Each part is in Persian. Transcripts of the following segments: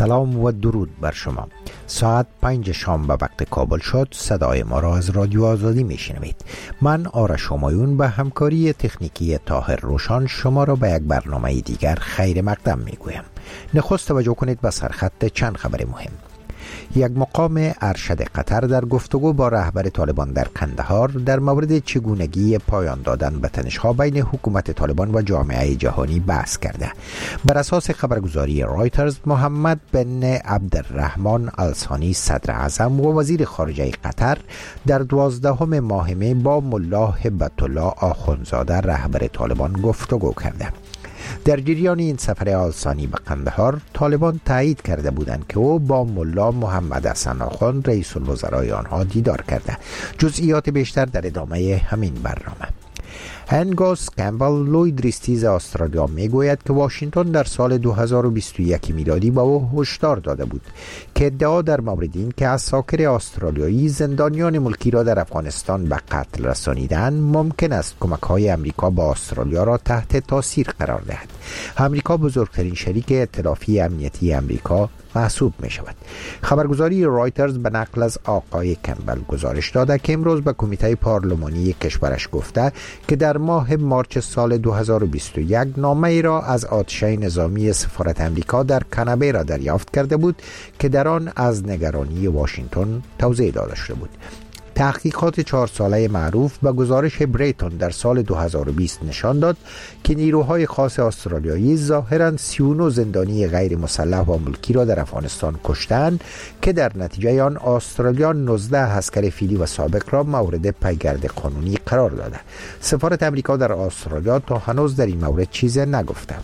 سلام و درود بر شما. ساعت 5 شام به وقت کابل شد. صدای ما را از رادیو آزادی میشنوید. من آرش همایون به همکاری تکنیکی طاهر روشان شما را به یک برنامه دیگر خیر مقدم میگویم. نخست توجه کنید به سرخط چند خبر مهم. یک مقام ارشد قطر در گفتگو با رهبر طالبان در قندهار در مورد چگونگی پایان دادن به تنش‌ها بین حکومت طالبان و جامعه جهانی بحث کرده. بر اساس خبرگزاری رایترز، محمد بن عبدالرحمن الثانی صدر اعظم و وزیر خارجه قطر در 12 ماه می با ملا هبت الله آخونزاده رهبر طالبان گفتگو کرده. در جریان این سفر الثانی به قندهار، طالبان تایید کرده بودند که او با ملا محمد حسن آخوند رئیس الوزرای آنها دیدار کرده. جزئیات بیشتر در ادامه همین برنامه. هنگوس کمبل لوید ریستیز استرالیا میگوید که واشنگتن در سال 2021 میلادی با او هشدار داده بود که ادعا در مورد این که عساکر استرالیایی زندانیان ملکی را در افغانستان به قتل رسانیدند ممکن است کمک‌های امریکا با استرالیا را تحت تاثیر قرار دهد. امریکا بزرگترین شریک ائتلافی امنیتی امریکا محسوب می شود. خبرگزاری رایترز به نقل از آقای کمبل گزارش داده که امروز به کمیته پارلمانی کشورش گفته که در ماه مارچ سال 2021 نامه ای را از آتشه نظامی سفارت امریکا در کانبرا دریافت کرده بود که در آن از نگرانی واشنگتن توضیح داده شده بود. تحقیقات 4 ساله معروف به گزارش بریتون در سال 2020 نشان داد که نیروهای خاص استرالیایی ظاهراً 39 زندانی غیر مسلح و ملکی را در افغانستان کشتند که در نتیجه آن استرالیا 19 عسکر فیلی و سابق را مورد پیگرد قانونی قرار داده. سفارت امریکا در استرالیا تا هنوز در این مورد چیزی نگفته.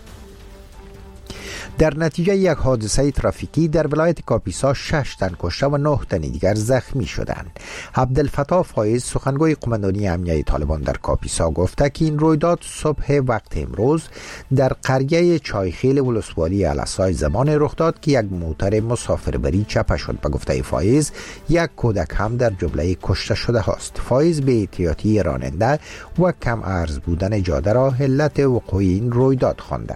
در نتیجه یک حادثه ترافیکی در ولایت کاپیسا 6 تن کشته و 9 تن دیگر زخمی شدند. عبدالفتاح فایز سخنگوی قماندانی امنیتی طالبان در کاپیسا گفته که این رویداد صبح وقت امروز در قریه چایخیل ولسوالی الاسای زمان رخ داد که یک موتر مسافربری چپه شد. به گفته فایز یک کودک هم در جمله کشته شده هاست. فایز به احتیاطی راننده و کم عرض بودن جاده را علت وقوع این رویداد خوانده.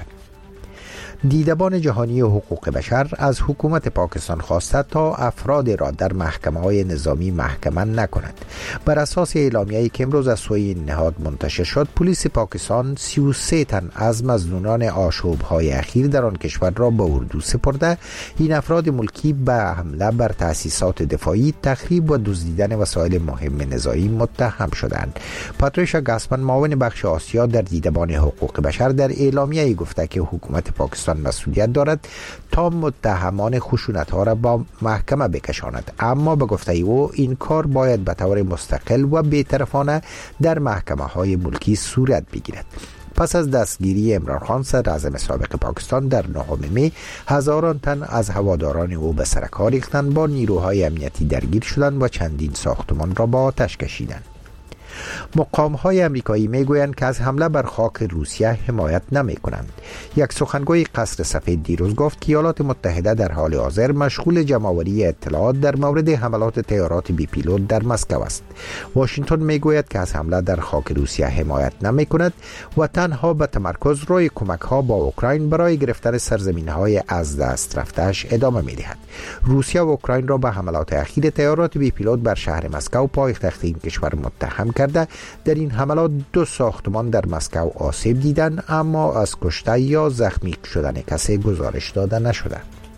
دیدبان جهانی حقوق بشر از حکومت پاکستان خواسته تا افراد را در محکمه‌های نظامی محکمه نکند. بر اساس اعلامیه‌ای که امروز از سوی این نهاد منتشر شد، پلیس پاکستان 33 تن از مظنونان آشوب‌های اخیر در آن کشور را به اردو سپرده. این افراد ملکی به حمله بر تأسیسات دفاعی، تخریب و دزدیدن وسایل مهم نظامی متهم شدند. پاتریشا گاسمن، معاون بخش آسیا در دیدبان حقوق بشر، در اعلامیه‌ای گفته که حکومت پاکستان مسئولیت دارد تا متهمان خشونت‌ها را با محکمه بکشاند، اما به گفته او این کار باید به طور مستقل و بی‌طرفانه در محکمه‌های ملکی صورت بگیرد. پس از دستگیری عمران خان صدراعظم سابق پاکستان در 9 می، هزاران تن از هواداران او به سر کار ریختند، با نیروهای امنیتی درگیر شدند و چندین ساختمان را با آتش کشیدند. مقام‌های امریکایی میگویند که از حمله بر خاک روسیه حمایت نمی‌کنند. یک سخنگوی قصر سفید دیروز گفت که ایالات متحده در حال حاضر مشغول جمع‌آوری اطلاعات در مورد حملات طیارات بی پیلوت در مسکو است. واشنگتن میگوید که از حمله در خاک روسیه حمایت نمی‌کند و تنها به تمرکز روی کمک‌ها با اوکراین برای گرفتن سرزمین‌های از دست رفته‌اش ادامه می‌دهد. روسیه و اوکراین را به حملات اخیر طیارات بی پیلوت بر شهر مسکو پایتخت این کشور متهم کرده. در این حملات 2 ساختمان در مسکو آسیب دیدند، اما از کشته یا زخمی شدن کسی گزارش داده نشده.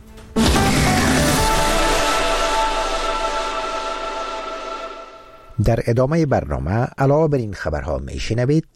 در ادامه برنامه علاوه بر این خبرها میشنوید: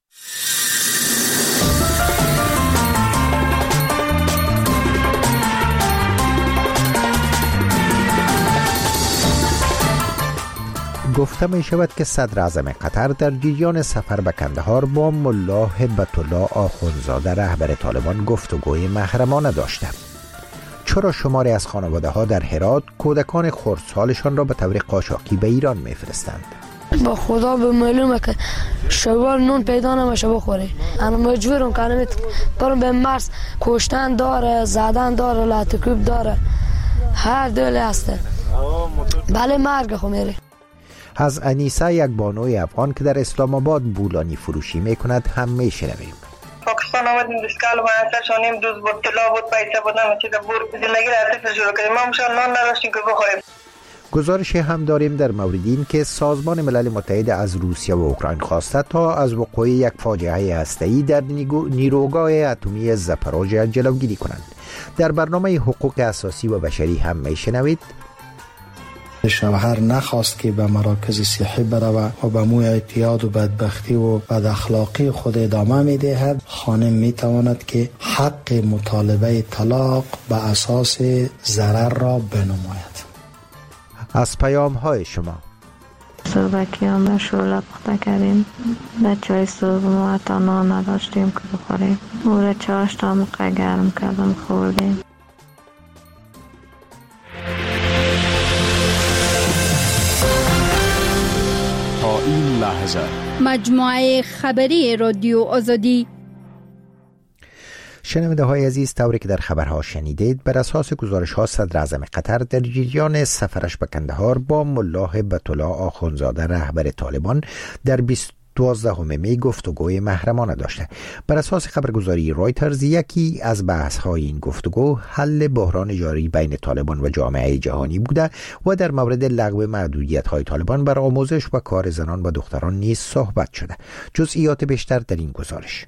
گفته می شود که صدر اعظم قطر در جریان سفر به قندهار با ملا هبت الله آخونزاده رهبر طالبان گفتگوی محرمانه داشته. چرا شماری از خانواده ها در هرات کودکان خردسالشان را به طور قاچاقی به ایران میفرستند؟ با خدا به معلومه که شوال نون پیدا نمیشه بخوری. انا مجبورم که برم به مرز، کشتن داره، زدن داره، لاتکوب داره، هر دوله هسته. بله مرگ خو میره. از انیسه، یک بانوی افغان که در اسلام آباد بولانی فروشی میکند، هم میشنویم. پاکستان آمد دیسکال و شانیم دوز بود طلا بود پیسه بودن چیز بود زندگی را شروع کردیم ما مشان نان نداشتیم که بخوریم. گزارش هم داریم در مورد این که سازمان ملل متحد از روسیه و اوکراین خواسته تا از وقوع یک فاجعه هسته‌ای در نیروگاه اتمی زاپاروژیا جلوگیری کنند. در برنامه حقوق اساسی و بشری هم میشنوید شوهر نخواست که به مراکز صحی برود و به موی اعتیاد و بدبختی و بد اخلاقی خود ادامه میدهد. خانم میتواند که حق مطالبه طلاق به اساس ضرر را بنماید. از پیام های شما صبحکی هم شوله پخته کردیم، به چای صبح ما حتی نان نداشتیم که بخوریم، او را چاش تا موقع گرم کردم خوردیم. تا این لحظه مجموعه خبری رادیو آزادی. شنونده های عزیز، طوری که در خبرها شنیدید، بر اساس گزارش ها صدر اعظم قطر در جریان سفرش به کندهار با ملا هبت الله آخوندزاده رهبر طالبان در 12 می گفتگوی محرمانه داشته. بر اساس خبرگزاری رایترز، یکی از بحث های این گفتگو حل بحران جاری بین طالبان و جامعه جهانی بوده و در مورد لغو محدودیت های طالبان بر آموزش و کار زنان و دختران نیز صحبت شده. جزئیات بیشتر در این گزارش.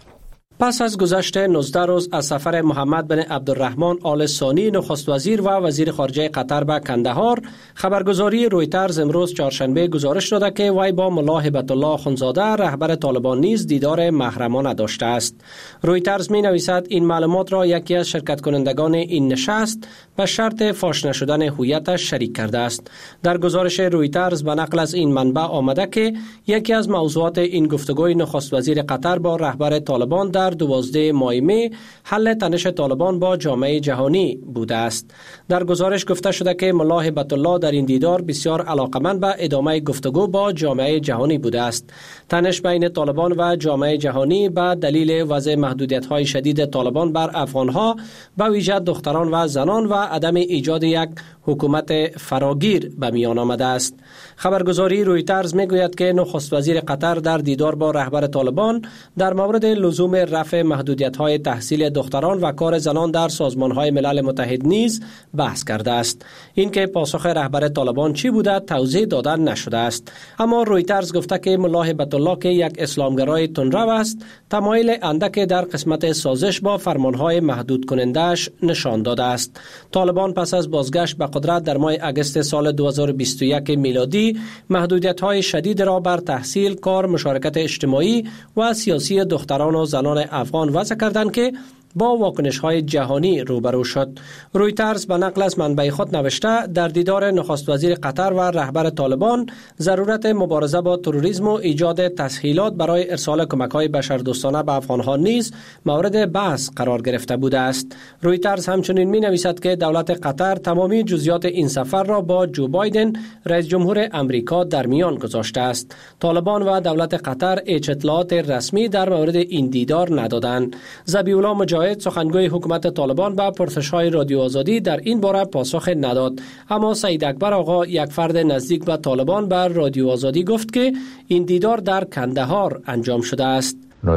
پس از گذشت 19 روز از سفر محمد بن عبدالرحمن آل ثانی نخست وزیر و وزیر خارجه قطر به کندهار، خبرگزاری رویترز امروز چهارشنبه گزارش داده که وی با ملا هبت الله آخوندزاده رهبر طالبان نیز دیدار محرمانه داشته است. رویترز می نویسد این معلومات را یکی از شرکت کنندگان این نشست به شرط فاش نشدن هویتش شریک کرده است. در گزارش رویترز به نقل از این منبع آمده که یکی از موضوعات این گفتگوی نخست وزیر قطر با رهبر طالبان در 12 می حل تنش طالبان با جامعه جهانی بوده است. در گزارش گفته شده که ملا هبت الله در این دیدار بسیار علاقمند به ادامه گفتگو با جامعه جهانی بوده است. تنش بین طالبان و جامعه جهانی به دلیل وضع محدودیت‌های شدید طالبان بر افغان‌ها، به ویژه دختران و زنان و عدم ایجاد یک حکومت فراگیر به میان آمده است. خبرگزاری رویترز میگوید که نخست وزیر قطر در دیدار با رهبر طالبان در مورد لزوم رفع محدودیت‌های تحصیل دختران و کار زنان در سازمان‌های ملل متحد نیز بحث کرده است. اینکه پاسخ رهبر طالبان چی بوده توضیح دادن نشده است. اما رویترز گفته که ملا هبت الله که یک اسلامگرای تندرو است، تمایل اندک در قسمت سازش با فرمان‌های محدود کننده‌اش نشان داده است. طالبان پس از بازگشت به قدرت در ماه اگست سال 2021 میلادی محدودیت‌های شدید را بر تحصیل، کار، مشارکت اجتماعی و سیاسی دختران و زنان افغان وضع کردند که با واکنش‌های جهانی روبرو شد. رویترز به نقل از منبع خود نوشته در دیدار نخست وزیر قطر و رهبر طالبان ضرورت مبارزه با تروریسم و ایجاد تسهیلات برای ارسال کمک‌های بشردوستانه به افغان‌ها نیز مورد بحث قرار گرفته بوده است. رویترز همچنین می‌نویسد که دولت قطر تمامی جزئیات این سفر را با جو بایدن رئیس جمهور امریکا در میان گذاشته است. طالبان و دولت قطر هیچ اطلاعات رسمی در مورد این دیدار ندادند. ذبیح‌الله سخنگوی حکومت طالبان به پرسش‌های رادیو آزادی در این باره پاسخ نداد. اما سید اکبر آقا، یک فرد نزدیک به طالبان، بر رادیو آزادی گفت که این دیدار در کندهار انجام شده است.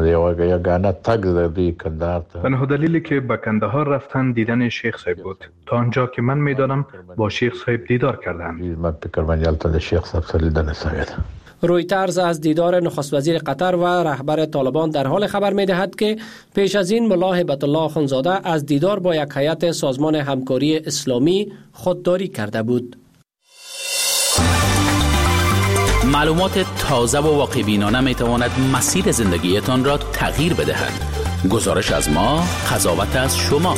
تنها دلیلی که به کندهار رفتن دیدن شیخ صاحب بود. تا آنجا که من میدانم با شیخ صاحب دیدار کردند. رویترز از دیدار نخست وزیر قطر و رهبر طالبان در حال خبر می‌دهد که پیش از این ملا هبت الله آخوندزاده از دیدار با یک هیئت سازمان همکاری اسلامی خودداری کرده بود. معلومات تازه و واقع‌بینانه می‌تواند مسیر زندگیتان را تغییر بدهد. گزارش از ما، قضاوت از شما.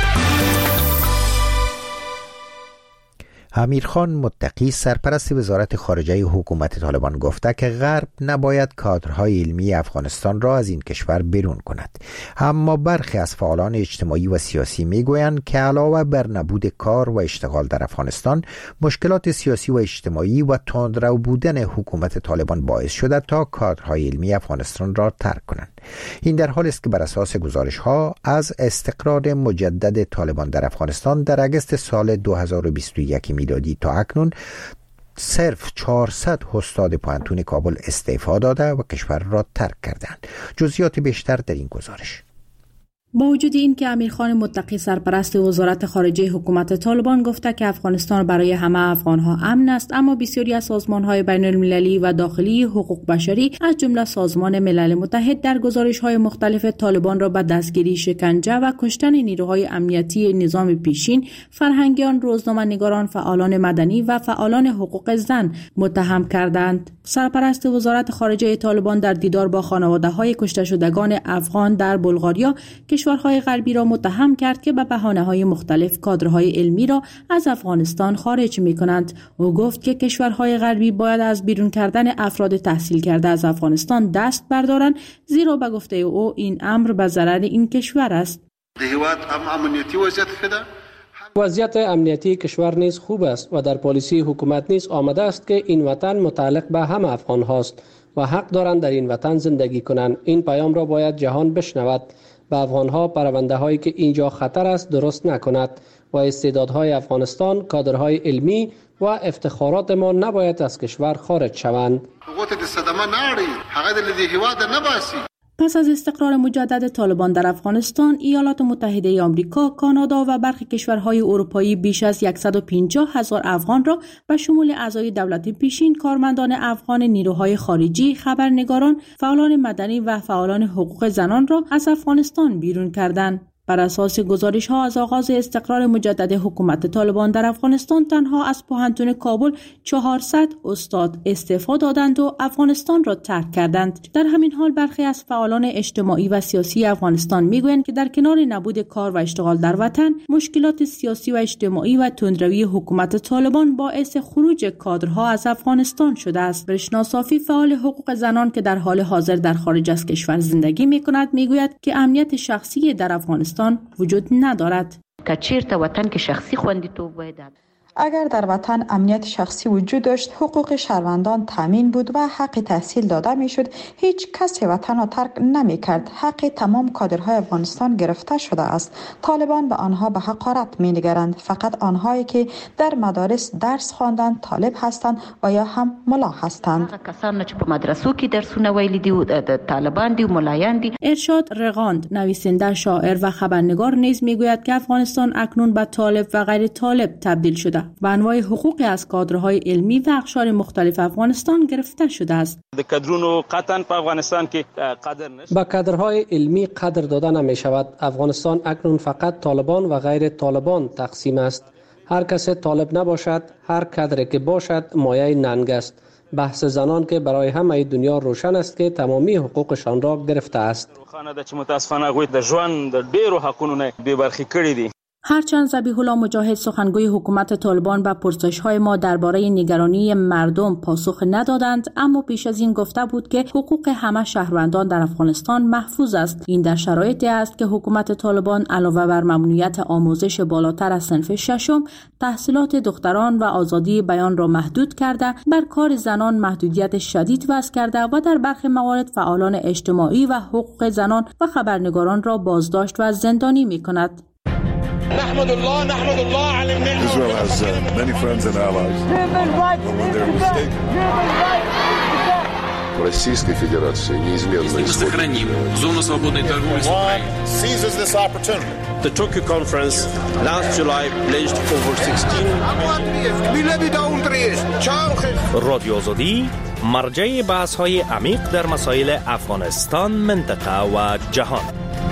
امیرخان متقی، سرپرست وزارت خارجه حکومت طالبان، گفته که غرب نباید کادرهای علمی افغانستان را از این کشور بیرون کند. اما برخی از فعالان اجتماعی و سیاسی میگویند که علاوه بر نبود کار و اشتغال در افغانستان، مشکلات سیاسی و اجتماعی و تندرو بودن حکومت طالبان باعث شده تا کادرهای علمی افغانستان را ترک کنند. این در حالی است که بر اساس گزارش‌ها از استقرار مجدد طالبان در افغانستان در اگست سال 2021 میلادی تا اکنون صرف 400 استاد پانتون کابل استعفا داده و کشور را ترک کردند. جزئیات بیشتر در این گزارش. با وجود این که امیرخان متقی سرپرست وزارت خارجه حکومت طالبان گفته که افغانستان برای همه افغانها امن است، اما بسیاری از سازمان‌های بین‌المللی و داخلی حقوق بشری از جمله سازمان ملل متحد در گزارش‌های مختلف طالبان را به دستگیری، شکنجه و کشتن نیروهای امنیتی نظام پیشین، فرهنگیان، روزنامه‌نگاران، فعالان مدنی و فعالان حقوق زن متهم کردند. سرپرست وزارت خارجه طالبان در دیدار با خانواده‌های کشته شدگان افغان در بلغاریا کشورهای غربی را متهم کرد که به بهانه‌های مختلف کادرهای علمی را از افغانستان خارج می‌کنند. او گفت که کشورهای غربی باید از بیرون کردن افراد تحصیل کرده از افغانستان دست بردارند، زیرا به گفته او این امر به ضرر این کشور است. وضعیت امنیتی کشور نیز خوب است و در پالیسی حکومت نیز آمده است که این وطن متعلق به همه افغان هاست و حق دارند در این وطن زندگی کنند. این پیام را باید جهان بشنود. به افغان ها پرونده هایی که اینجا خطر است درست نکند و استعدادهای افغانستان، کادرهای علمی و افتخارات ما نباید از کشور خارج شوند. پس از استقرار مجدد طالبان در افغانستان، ایالات متحده آمریکا، کانادا و برخی کشورهای اروپایی بیش از 150,000 افغان را به شمول اعضای دولت پیشین، کارمندان افغان نیروهای خارجی، خبرنگاران، فعالان مدنی و فعالان حقوق زنان را از افغانستان بیرون کردند. بر اساس گزارش‌ها از آغاز استقرار مجدد حکومت طالبان در افغانستان، تنها از پوهنتون کابل 400 استاد استعفا دادند و افغانستان را ترک کردند. در همین حال برخی از فعالان اجتماعی و سیاسی افغانستان میگویند که در کنار نبود کار و اشتغال در وطن، مشکلات سیاسی و اجتماعی و تندروی حکومت طالبان باعث خروج کادرها از افغانستان شده است. رشنا صافی، فعال حقوق زنان که در حال حاضر در خارج از کشور زندگی می‌کند، میگوید که امنیت شخصی در افغانستان وجود ندارد. اگر در وطن امنیت شخصی وجود داشت، حقوق شهروندان تامین بود و حق تحصیل داده میشد، هیچ کسی وطن را ترک نمی کرد. حق تمام کادرهای افغانستان گرفته شده است. طالبان به آنها به حقارت می نگرند. فقط آنهایی که در مدارس درس خواندند طالب هستند و یا هم ملا هستند. کسانی که په مدرسو کې درسونه ویلي دي او طالبان دي او ملایان دي. ارشاد رغاند، نویسنده، شاعر و خبرنگار نیز میگوید که افغانستان اکنون به طالب و غیر طالب تبدیل شده و انواع حقوقی از کادرهای علمی و اقشار مختلف افغانستان گرفته شده است. د کادرونو قطعاً په افغانستان کې قدر نشته. با کادرهای علمی قدر داده نمی شود. افغانستان اکنون فقط طالبان و غیر طالبان تقسیم است. هر کس طالب نباشد، هر کادری که باشد مایه ننگ است. بحث زنان که برای همه دنیا روشن است که تمامی حقوقشان را گرفته است. روښانه ده چې متاسفانه هغوی د ژوند د ډیرو حقونو نه بې برخې کړي دي. هرچند ذبیح الله مجاهد، سخنگوی حکومت طالبان، به پرسش‌های ما درباره نگرانی مردم پاسخ ندادند، اما پیش از این گفته بود که حقوق همه شهروندان در افغانستان محفوظ است. این در شرایطی است که حکومت طالبان علاوه بر ممنوعیت آموزش بالاتر از صنف ششم، تحصیلات دختران و آزادی بیان را محدود کرده، بر کار زنان محدودیت شدید وضع کرده و در برخی موارد فعالان اجتماعی و حقوق زنان و خبرنگاران را بازداشت و زندانی می‌کند. نحمد الله على النعمة. Israel has many friends and allies. When they're mistaken. Российской Федерации неизменно сохраним зону свободной торговли с Украиной. Seizes this opportunity. The Tokyo conference last July pledged over 16 رادیو آزادی مرجع بحث‌های عمیق در مسائل افغانستان، منطقه و جهان.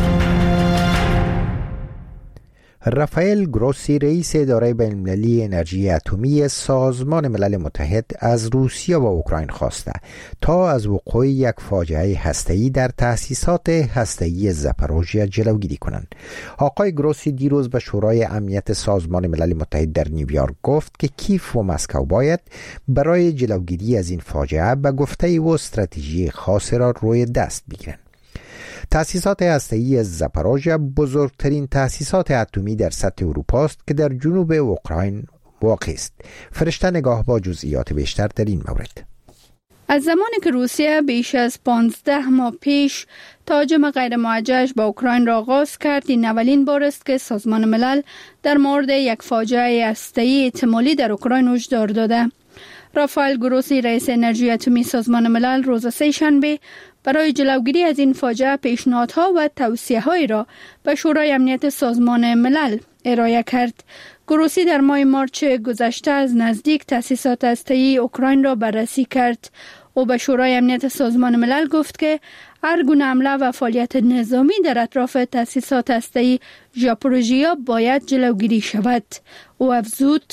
رافائل گروسی، رئیس اداره بین‌المللی انرژی اتمی سازمان ملل متحد، از روسیه و اوکراین خواسته تا از وقوع یک فاجعه هسته‌ای در تأسیسات هسته‌ای زاپاروژیا جلوگیری کنند. آقای گروسی دیروز به شورای امنیت سازمان ملل متحد در نیویورک گفت که کیف و مسکو باید برای جلوگیری از این فاجعه به گفته و استراتژی خاصی را روی دست بگیرند. تأسیسات هسته‌ای زاپاروژیا بزرگترین تأسیسات اتمی در سطح اروپا است که در جنوب اوکراین واقع است. فرشته نگاه با جزئیات بیشتر در این مورد. از زمانی که روسیه بیش از 15 ماه پیش تهاجم غیر موجه به اوکراین را آغاز کرد، این اولین بار است که سازمان ملل در مورد یک فاجعه هسته‌ای احتمالی در اوکراین هشدار داده. رافائل گروسی رئیس انرژی اتمی سازمان ملل روز سه‌شنبه برای جلوگیری از این فاجعه پیشنهادها و توصیه‌هایی را به شورای امنیت سازمان ملل ارائه کرد. گروسی در ماه مارچ گذشته از نزدیک تأسیسات هسته‌ای اوکراین را بررسی کرد. او به شورای امنیت سازمان ملل گفت که هر گونه حمله و فعالیت نظامی در اطراف تأسیسات هسته‌ای ژاپوروژیا باید جلوگیری شود. او افزود: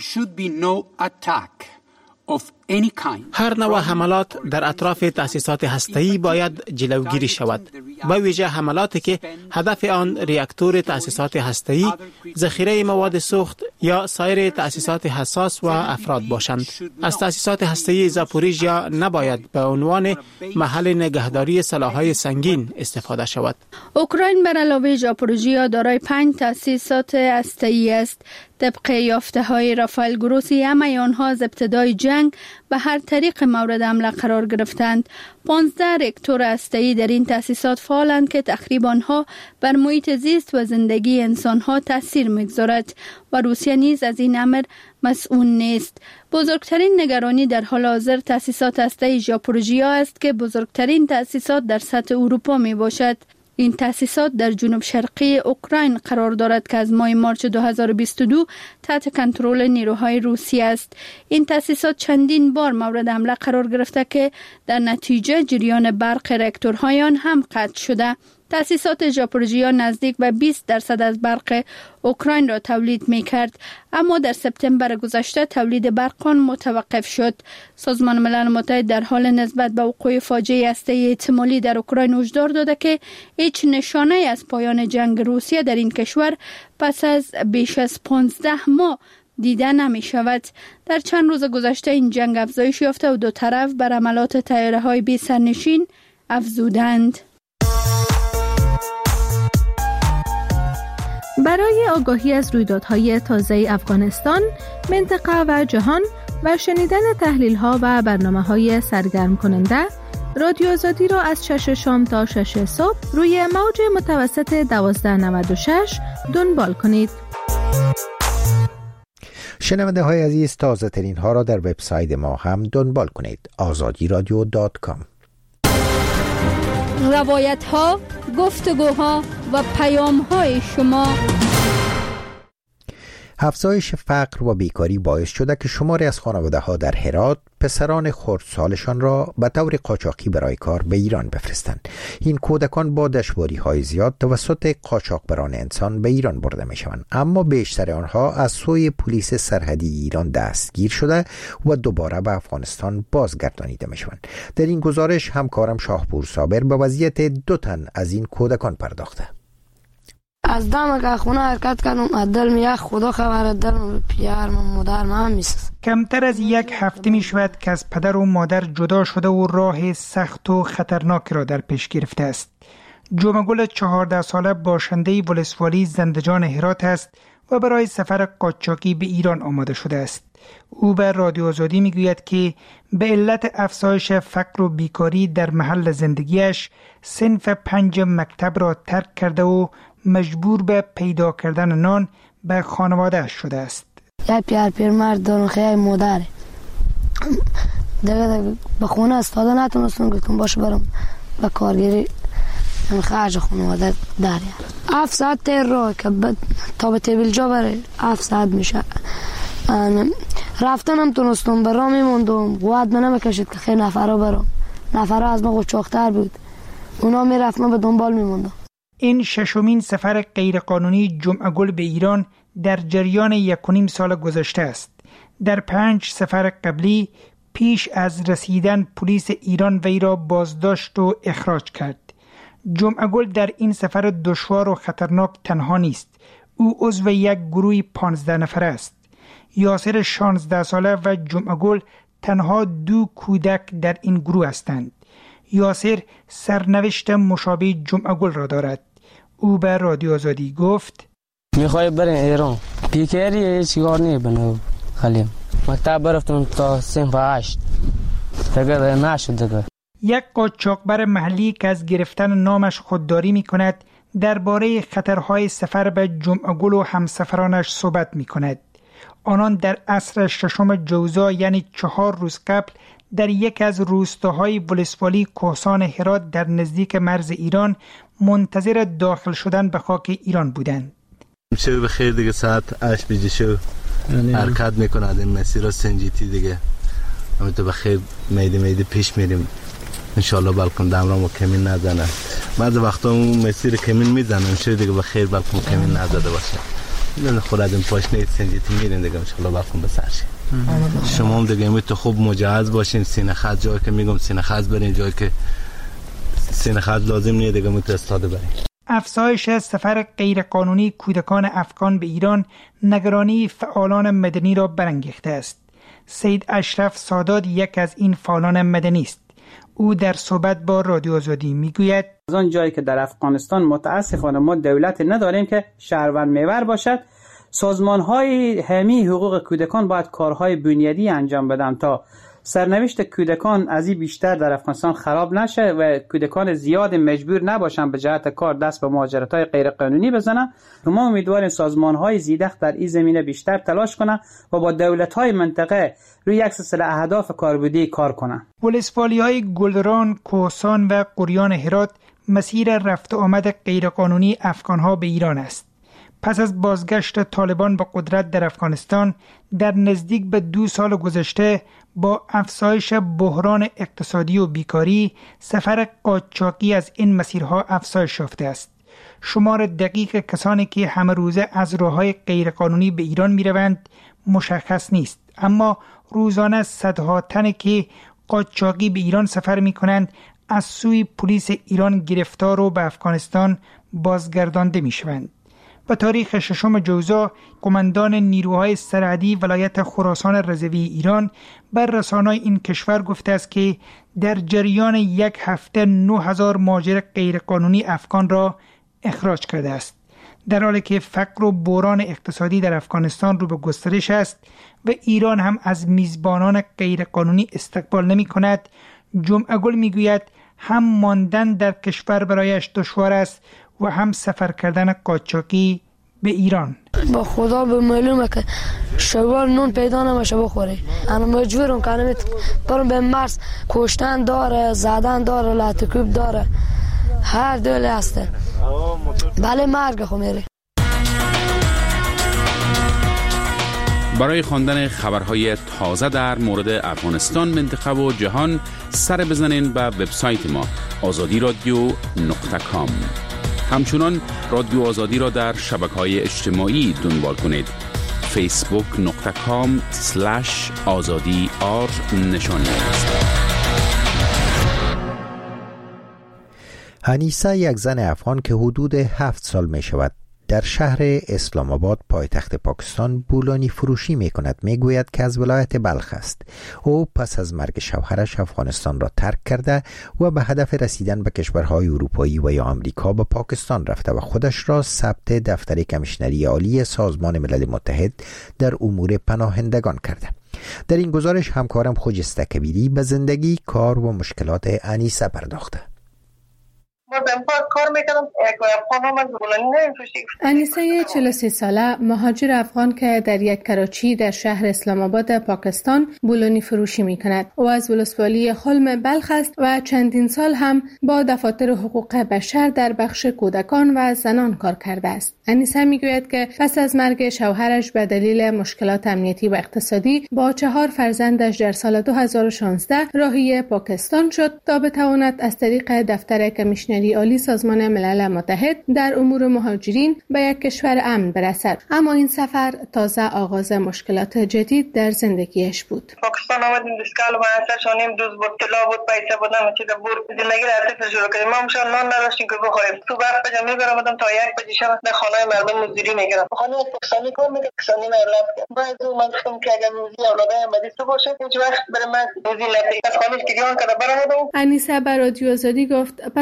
هر نوع حملات در اطراف تأسیسات هسته‌ای باید جلوگیری شود، به ویژه حملاتی که هدف آن راکتور تأسیسات هسته‌ای، ذخیره مواد سوخت یا سایر تأسیسات حساس و افراد باشند. از تأسیسات هسته‌ای زاپوریژیا نباید به عنوان محل نگهداری سلاح‌های سنگین استفاده شود. اوکراین بر علاوه زاپوریژیا دارای 5 تأسیسات هسته‌ای است. طبق یافته‌های رافائل گروسی، همه آنها از ابتدای جنگ به هر طریق مورد حمله قرار گرفتند. 15 راکتور هسته‌ای در این تأسیسات فعالند که تخریب آنها بر محیط زیست و زندگی انسان‌ها تأثیر می‌گذارد و روسیه نیز از این امر مسئول نیست. بزرگترین نگرانی در حال حاضر تأسیسات هسته‌ای زاپوریژیا است که بزرگترین تأسیسات در سطح اروپا میباشد. این تأسیسات در جنوب شرقی اوکراین قرار دارد که از ماه مارچ 2022 تحت کنترل نیروهای روسی است. این تأسیسات چندین بار مورد حمله قرار گرفته که در نتیجه جریان برق راکتورهای آن هم قطع شده. تأسیسات زاپوریژیا نزدیک به 20% از برق اوکراین را تولید می کرد، اما در سپتامبر گذشته تولید برق آن متوقف شد. سازمان ملل متحد در حال نسبت به وقوع فاجعه هسته‌ای احتمالی در اوکراین هشدار داده که هیچ نشانه از پایان جنگ روسیه در این کشور پس از بیش از 15 ماه دیده نمی شود. در چند روز گذشته این جنگ افزایش یافته و دو طرف بر حملات طیاره‌های بی سرنشین افزودند. برای آگاهی از رویدادهای تازه افغانستان، منطقه و جهان و شنیدن تحلیل‌ها و برنامه‌های سرگرم کننده، رادیو آزادی را از 6 شام تا 6 صبح روی موج متوسط 1296 دنبال کنید. شنونده های عزیز، تازه ترین ها را در وبسایت ما هم دنبال کنید. azadiradio.com. روایت ها، گفتگوها و پیام های شما. افزایش فقر و بیکاری باعث شده که شماری از خانواده‌ها در هرات پسران خردسالشان را به طور قاچاقی برای کار به ایران بفرستند. این کودکان با دشواری‌های زیاد توسط قاچاقبران انسان به ایران برده می‌شوند، اما بیشتر آنها از سوی پلیس سرحدی ایران دستگیر شده و دوباره به افغانستان بازگردانیده می‌شوند. در این گزارش همکارم شاهپور صابر به وضعیت 2 تن از این کودکان پرداخته. از دم که خونه حرکت کردم، دل میاد خدا خبر، دل پیار مادر من میسوزه. کمتر از 1 هفته می شود که از پدر و مادر جدا شده و راه سخت و خطرناک را در پیش گرفته است. جمعگل 14 ساله باشنده ولسوالی زندجان هرات است و برای سفر قاچاقی به ایران آماده شده است. او به رادیو آزادی می گوید که به علت افزایش فقر و بیکاری در محل زندگیش صنف 5 مکتب را ترک کرده و مجبور به پیدا کردن نان به خانواده شده است. یه پیرمرد دارم، خیلی مادره دیگه به خونه استاده نتونستم، گفتم باشه برم به کارگیری خرج خانواده داریم. 7 ساعت تیر رو که تا به تبیلجا بره 7 ساعت میشه. رفتن هم تونستم برا میموندم، قوت منم بکشید که خیلی نفرها برام، نفرها از ما قاچاق‌تر بود، اونا میرفت ما به دنبال میموندم. این 6مین سفر غیرقانونی جمعگل به ایران در جریان 1.5 سال گذشته است. در 5 سفر قبلی پیش از رسیدن پلیس ایران وی را بازداشت و اخراج کرد. جمعگل در این سفر دشوار و خطرناک تنها نیست. او عضو یک گروه 15 نفره است. یاسر 16 ساله و جمعگل تنها 2 کودک در این گروه هستند. یاسر سرنوشت مشابه جمعگل را دارد. او به رادیو آزادی گفت: میخوای بریم ایران، پیکری چیکار نمی‌کنم، خالیم مکتب برفتم تا صنف 8 دیگه نشد دیگه. یک قاچاقبر محلی که از گرفتن نامش خودداری می‌کند درباره خطرهای سفر به جمعگل و همسفرانش صحبت می‌کند. آنان در عصر 6 جوزا یعنی 4 روز قبل در یک از روستاهای ولسوالی کوهستان هرات در نزدیک مرز ایران منتظر داخل شدن به خاک ایران بودند. شب بخیر دیگه، ساعت 8 بجه شو حرکت میکنه این مسیر سنجیتی دیگه. تو بخیر میدی پیش میریم انشالله، بلکن دمرامو کمین نزنه. بعض وقتا اون مسیر کمین میزنن شو دیگه بخیر بلکن کمین نزده باشه. نه خود از این پاشنه سنجیتی میرین دیگه انشالله بلکن بسرشی. شما هم دیگه تو خوب مجهز باشین، سینه خط جایی که میگم سینه خط برین، جایی که سینه خط لازم نیه دیگه میتو استاده برین. افزایش سفر غیرقانونی کودکان افغان به ایران نگرانی فعالان مدنی را برانگیخته است. سید اشرف سادات یک از این فعالان مدنی است. او در صحبت با رادیو آزادی میگوید از آن جایی که در افغانستان متاسفانه ما دولت نداریم که شهروند محور باشد، سازمان‌های حامی حقوق کودکان باید کارهای بنیادی انجام بدن تا سرنوشت کودکان از این بیشتر در افغانستان خراب نشه و کودکان زیاد مجبور نباشن به جهت کار دست به مهاجرت‌های غیرقانونی بزنن. ما امیدواریم سازمان‌های زیدخ در این زمینه بیشتر تلاش کنن و با دولت‌های منطقه روی یک سلسله اهداف کاربردی کار کنن. ولسوالی‌های گلران، کوهستان و قریان هرات مسیر رفت آمد غیرقانونی افغان‌ها به ایران است. پس از بازگشت طالبان به قدرت در افغانستان در نزدیک به 2 سال گذشته با افزایش بحران اقتصادی و بیکاری، سفر قاچاقی از این مسیرها افزایش یافته است. شمار دقیق کسانی که همه روزه از راه‌های غیرقانونی به ایران می‌روند مشخص نیست، اما روزانه صدها تن که قاچاقی به ایران سفر می‌کنند از سوی پلیس ایران گرفتار و به افغانستان بازگردانده می‌شوند. به تاریخ 6 جوزا قماندان نیروهای سرحدی ولایت خراسان رضوی ایران بر رسانه‌های این کشور گفته است که در جریان یک هفته 9000 مهاجر غیرقانونی افغان را اخراج کرده است. در حالی که فقر و بحران اقتصادی در افغانستان رو به گسترش است و ایران هم از میزبانان غیرقانونی استقبال نمی کند، جمعه گل می گوید هم ماندن در کشور برایش دشوار است و هم سفر کردن قاچاقی به ایران. با خدا به معلومه که شوال نون پیدا نمیشه بخوره. انا مجبورم که برم به مرز، کشتن داره، زدن داره، لاتکوب داره، هر دوله هسته. بله مرگ خو میره. برای خواندن خبرهای تازه در مورد افغانستان، منطقه و جهان سر بزنین به وبسایت ما azadiradio.com. همچنان رادیو آزادی را در شبکه‌های اجتماعی دنبال کنید. facebook.com/azadi_r نشانی است. انیسه یک زن افغان که حدود 7 سال می شود در شهر اسلام آباد پایتخت پاکستان بولانی فروشی می کند. می گوید که از ولایت بلخ است. او پس از مرگ شوهرش افغانستان را ترک کرده و به هدف رسیدن به کشورهای اروپایی و یا آمریکا به پاکستان رفته و خودش را ثبت دفتر کمیشنری عالی سازمان ملل متحد در امور پناهندگان کرده. در این گزارش همکارم خجسته کبیری به زندگی، کار و مشکلات انیسه پرداخته. انیسه 43 ساله مهاجر افغان که در یک کراچی در شهر اسلام آباد پاکستان بولانی فروشی می کند. او از ولسوالی خلم بلخ است و چندین سال هم با دفاتر حقوق بشر در بخش کودکان و زنان کار کرده است. انیسه می گوید که پس از مرگ شوهرش به دلیل مشکلات امنیتی و اقتصادی با 4 فرزندش در سال 2016 راهی پاکستان شد تا بتواند از طریق دفتر کمیشنری عالی سازمان ملل متحد در امور مهاجرین به یک کشور امن برسد. اما این سفر تازه آغاز مشکلات جدید در زندگیش بود. پاکستان آمدیم دسکال و شانیم دوز بود، طلا بود، پیسه بود، همه چیز بود. زندگی را ارتش شروع کردیم. ما مشان نان نداشتیم که بخوریم. تو وقت بجا میبرم تا 1 بجه شب در خانه مردم مزدوری میکردم. خانه پاکستانی کار میکرد، پاکستانی اولاد کرد. بعد من گفتم که اگر موزی اولادای مدی تو باشه، هیچ وقت برای من موزی نتی. از خانه گریان کرد برام. انیسه به رادیو آزادی گفت پس از آن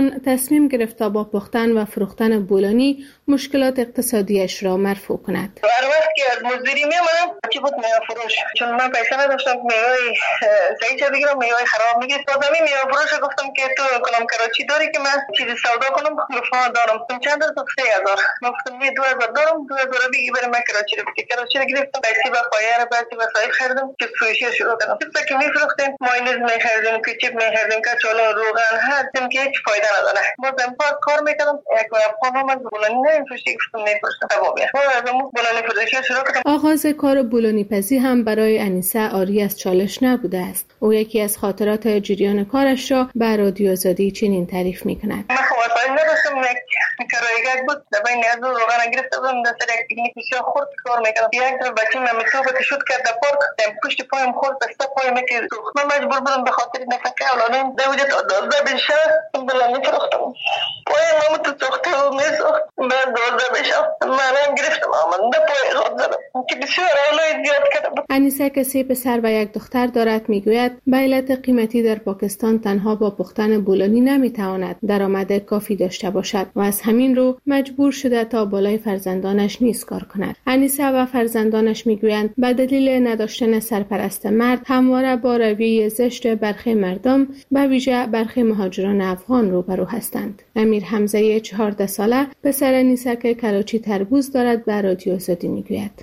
افغانستان تصمیم گرفت تا با پختن و فروختن بولانی مشکلات اقتصادیش را مرفوع کند. هر وقت که از مزدوری میمونم چی بود میوه فروش، چون من پیسه نداشتم میوه صحیح چه بگیرم، میوه خراب میگیره. بازم میوه فروش گفتم که تو کنم کراچی داری که من چیزی سودا کنم، گفتم دارم. گفتم چند است؟ 3000. من گفتم 2000 دارم، 2000 بگی برم من کراچی رو بگیرم. کراچی رو گرفتم، پیسه با پایر بعضی وسایل خریدم که فروشی شروع کردم. چیزی که میفروختیم مایونز میخریدیم، کچپ میخریدیم، کچالو، روغن، هر چیزی که هیچ فایده نداره. بازم کار میکردم. یک خانم از بولانی نمیفروشی، گفتم نمیفروشم. تمامه. بازم بولانی فروشی شروع کردم. آغاز کار بولانی پزی هم برای انیسه عاری از چالش نبوده است. او یکی از خاطرات جریان کارش را به رادیو آزادی چنین تعریف می‌کند. من وسایل نداشتم، یک کرایه‌گاه بود، دبای نیاز روغن گرفته بودم، دست یک تکنیکی خورد کار می‌کردم. یک دفعه بچه‌م میتوبه که شد کرد پارک، پشت پایم خورد، دست پایم که من مجبور بودم به خاطر نفقه اولادم دوجه تا 12 بشه بولانی فروختم. پایم تو سوخته و میسوخت، بعد 12 بشه منم گرفتم آمده پای خود زدم که بسیار اولای زیاد کردم. انیسه که 3 پسر و 1 دختر دارد میگوید به علت قیمتی در پاکستان تنها با پختن بولانی نمیتواند درآمد کافی داشته باشد و از همین رو مجبور شده تا بالای فرزندانش نیز کار کند. انیسه و فرزندانش میگویند به دلیل نداشتن سرپرست مرد همواره با رویه زشت برخی مردم به ویژه برخی مهاجران افغان روبرو هستند. امیر حمزه 14 ساله پسر انیسه که کراچی تربوز دارد به رادیو آزادی میگوید.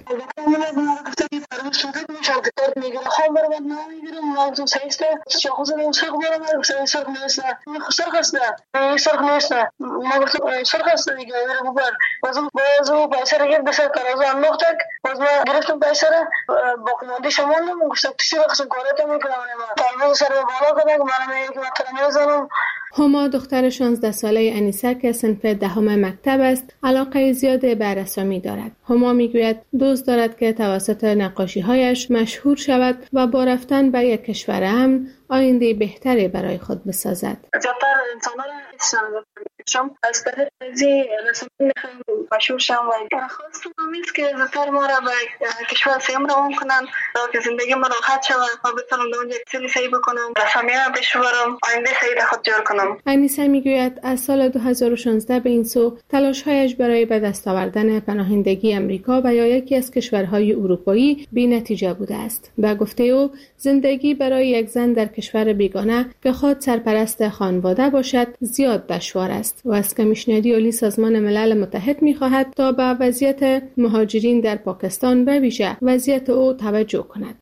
هما دختر 16 ساله انیسه که صنف 10 مکتب است علاقه زیاد به رسامی دارد. هما میگوید دوست دارد که توسط نقاشی‌هایش مشهور شود و با رفتن به یک کشور امن آینده بهتری برای خود بسازد. زیادتر انسان‌ها را شم از طریق رسمی میخوام مشهور شم و خواستم همیست که زودتر ما را به کشور سیم روان کنن تا که زندگی ما راحت شود و بتونم در اونجا اکسیلی صحیح بکنم، رسمی را پیش ببرم، آینده صحیح خود جور کنم. انیسه میگوید از سال 2016 به این سو تلاش‌هایش برای به دست آوردن پناهندگی امریکا و یا یکی از کشورهای اروپایی بی‌نتیجه بوده است. به گفته او زندگی برای یک زن در کشور بیگانه که خود سرپرست خانواده باشد زیاد دشوار است و از کمیشنری عالی سازمان ملل متحد می‌خواهد تا به وضعیت مهاجرین در پاکستان به ویژه وضعیت او توجه کند.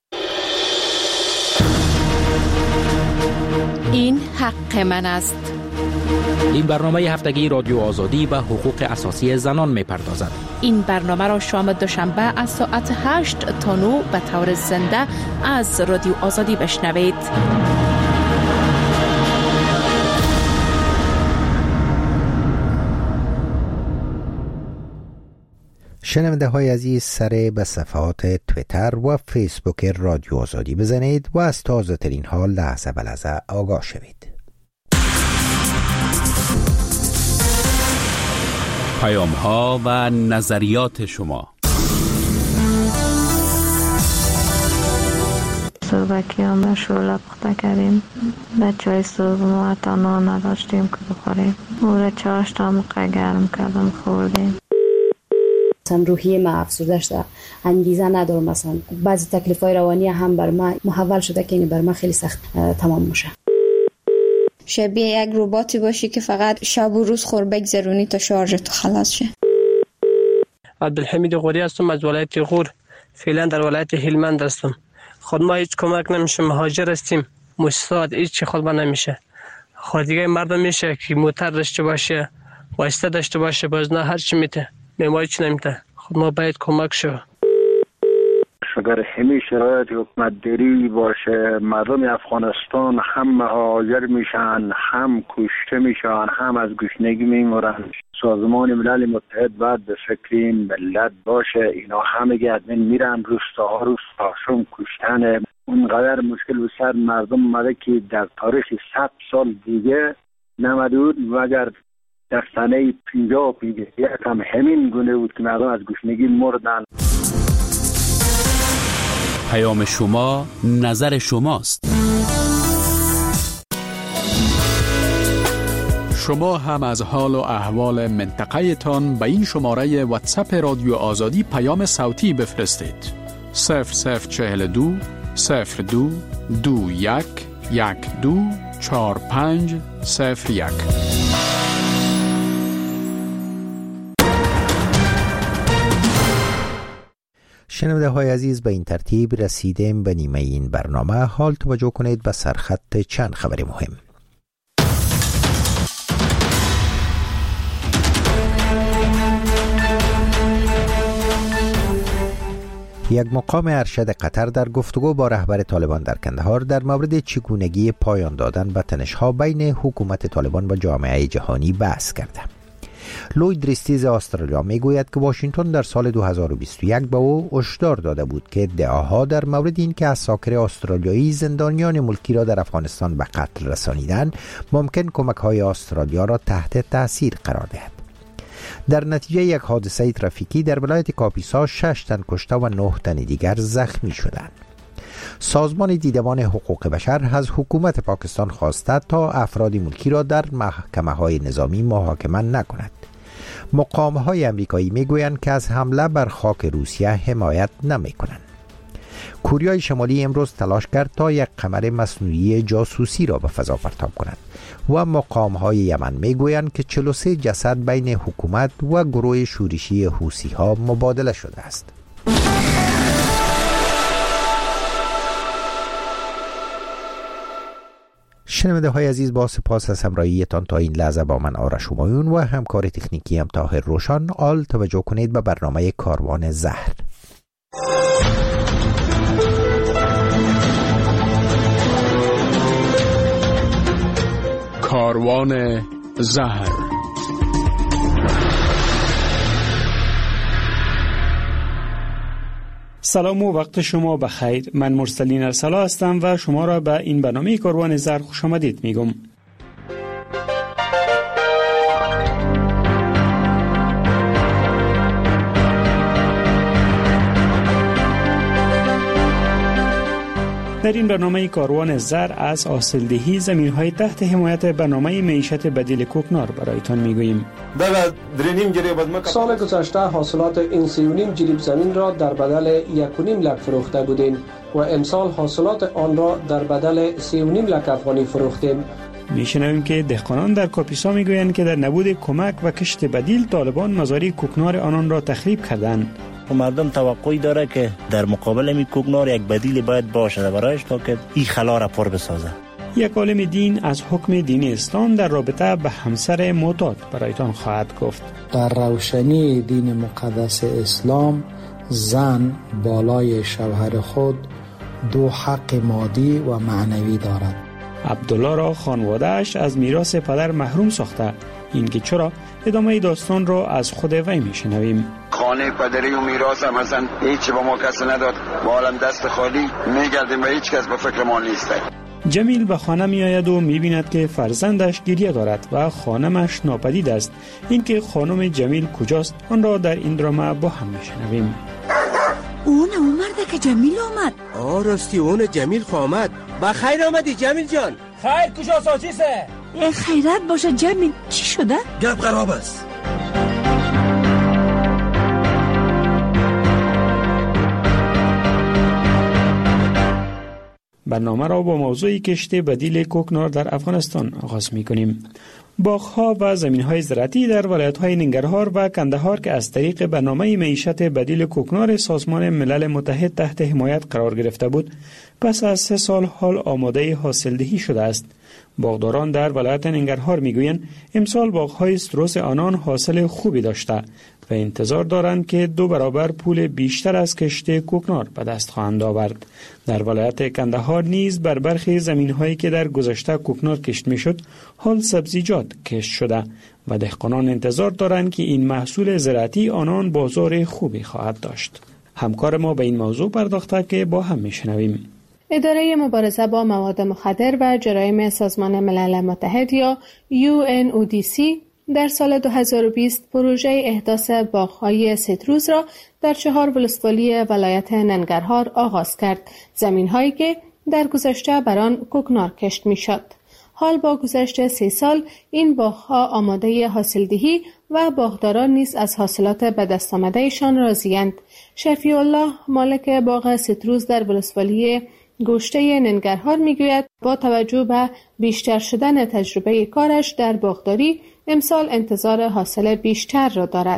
این حق من است. این برنامه هفتگی رادیو آزادی به حقوق اساسی زنان می‌پردازد. این برنامه را شام دوشنبه از ساعت 8 تا 9 به طور زنده از رادیو آزادی بشنوید. شنونده های عزیز، سر به صفحات تویتر و فیسبوک رادیو آزادی بزنید و از تازه ترین حال لحظه به لحظه آگاه شوید. پیام ها و نظریات شما. صبحکی هم شوله پخته کردیم، بچه های صبح ما تا نان نداشتیم که بخوریم، او را چاشت تا موقع گرم کردم خوردیم. مثلا روحیه ما افسرده شده، انگیزه ندارم، مثلا بعضی تکلیفای روانی هم بر ما محول شده که این بر ما خیلی سخت تمام میشه. شبیه یک رباتی باشی که فقط شب و روز خور بگذرونی تا شارژ تو خلاص شه. عبدالحمید غوری هستم از ولایت غور، فعلا در ولایت هلمند هستم. خود ما هیچ کمک نمیشه، مهاجر هستیم، مستعد هیچ چی خود ما نمیشه. خود دیگه مردم میشه که موتر داشته باشه، واسطه داشته باشه، باز نه هر چی میته، ما هیچ نمیته. خود ما باید کمک شو. اگر همین شرایط حکومتداری باشه، مردم افغانستان هم مهاجر میشن، هم کشته میشن، هم از گشنگی میمرن. سازمان ملل متحد باید به فکر این ملت باشه. اینا همه ادمین میرن روستاها روستاشون کشتن. اونقدر مشکل به سر مردم اومده که در تاریخ 100 سال دیگه نمده بود و اگر در سنه 50 هم همین گونه بود که مردم از گشنگی مردن. پیام شما، نظر شماست. شما هم از حال و احوال منطقه تان به این شماره واتساپ رادیو آزادی پیام صوتی بفرستید. 0042 02 21 12 45 01. شنونده های عزیز، به این ترتیب رسیدیم به نیمه این برنامه. حال توجه کنید به سرخط چند خبر مهم. یک مقام ارشد قطر در گفتگو با رهبر طالبان در کندهار در مورد چگونگی پایان دادن به تنش‌ها بین حکومت طالبان و جامعه جهانی بحث کرده. لوید ریستیز استرالیا میگوید که واشنگتن در سال 2021 به او هشدار داده بود که ادعاها در مورد اینکه عساکر استرالیایی زندانیان ملکی را در افغانستان به قتل رسانیدن ممکن کمک‌های استرالیا را تحت تاثیر قرار دهد. در نتیجه یک حادثه ترافیکی در ولایت کاپیسا 6 تن کشته و 9 تن دیگر زخمی شدند. سازمان دیدبان حقوق بشر از حکومت پاکستان خواسته تا افراد ملکی را در محکمه‌های نظامی محاکمه نکند. مقام‌های امریکایی میگویند که از حمله بر خاک روسیه حمایت نمی‌کنند. کوریای شمالی امروز تلاش کرد تا یک قمر مصنوعی جاسوسی را به فضا پرتاب کند و مقام‌های یمن میگویند که 43 جسد بین حکومت و گروه شورشی حوثی‌ها مبادله شده است. شنونده های عزیز، با سپاس از همراهیتان تا این لحظه با من آرش همایون و همکار تکنیکی هم طاهر روشن. آل توجه کنید به برنامه کاروان زهر. کاروان زهر. سلام و وقت شما بخیر. من مرسلین ارسلا هستم و شما را به این برنامه کاروان زهر خوش آمدید میگم. در این برنامه کاروان زر از حاصلدهی زمین‌های تحت حمایت برنامه معیشت بدیل کوکنار برایتان میگوییم. سال گذشته حاصلات این 3.5 جریب زمین را در بدل 1.5 لک فروخته بودیم و امسال حاصلات آن را در بدل 3.5 لک افغانی فروختیم. میشنویم که دهقانان در کاپیسا میگویند که در نبود کمک و کشت بدیل طالبان مزارع کوکنار آنان را تخریب کردند. مردم توقعی داره که در مقابل این کوکنار یک بدیل باید باشه برایش تا که این خلا را پر بسازه. یک عالم دین از حکم دین اسلام در رابطه به همسر معتاد برایتان خواهد گفت. در روشنی دین مقدس اسلام زن بالای شوهر خود 2 حق مادی و معنوی دارد. عبدالله را خانواده‌اش از میراث پدر محروم ساخته. این که چرا؟ ادامه داستان را از خود وی میشنویم. خانه پدری و میراث هم اصلا هیچی به ما کسی نداد، با عالم دست خالی میگردیم و هیچ کس به فکر ما نیست. جمیل به خانه می آید و می بیند که فرزندش گریه دارد و خانمش ناپدید است. اینکه خانم جمیل کجاست آن را در این درام با هم میشنویم. اون مرده که جمیل آمد. راستی اون جمیل آمد. با خیر آمدی جمیل جان. خیر کجا ساچیسه؟ خیرت باشه جمیل. چی شده؟ گپ خراب است. برنامه را با موضوع کشت بدیل کوکنار در افغانستان آغاز می کنیم. باغ‌ها و زمین‌های زراعتی در ولایت‌های ننگرهار و کندهار که از طریق برنامه معیشت بدیل کوکنار سازمان ملل متحد تحت حمایت قرار گرفته بود، پس از 3 سال حال آماده حاصلدهی شده است. باغداران در ولایت ننگرهار میگویند امسال باغ‌های استروس آنان حاصل خوبی داشته و انتظار دارند که 2 برابر پول بیشتر از کشت کوکنار به دست خواهند آورد. در ولایت کندهار نیز بر برخی زمین‌هایی که در گذشته کوکنار کشت میشد، حال سبزیجات کشت شده و دهقانان انتظار دارند که این محصول زراعتی آنان بازار خوبی خواهد داشت. همکار ما به این موضوع پرداخته که با هم میشنویم. اداره مبارزه با مواد مخدر و جرایم سازمان ملل متحد یا UNODC در سال 2020 پروژه احداث باغ‌های سیتروس را در 4 ولسوالی ولایت ننگرهار آغاز کرد، زمین‌هایی که در گذشته بر آن کوکنار کشت می‌شد. حال با گذشت 3 سال این باغ‌ها آماده حاصلدهی و باغداران نیز از حاصلات به دست آمدهشان راضی‌اند. شفیع الله مالک باغ سیتروس در ولسوالی گوشته ننگرهار میگوید با توجه به بیشتر شدن تجربه کارش در باغداری امسال انتظار حاصل بیشتر را دارد.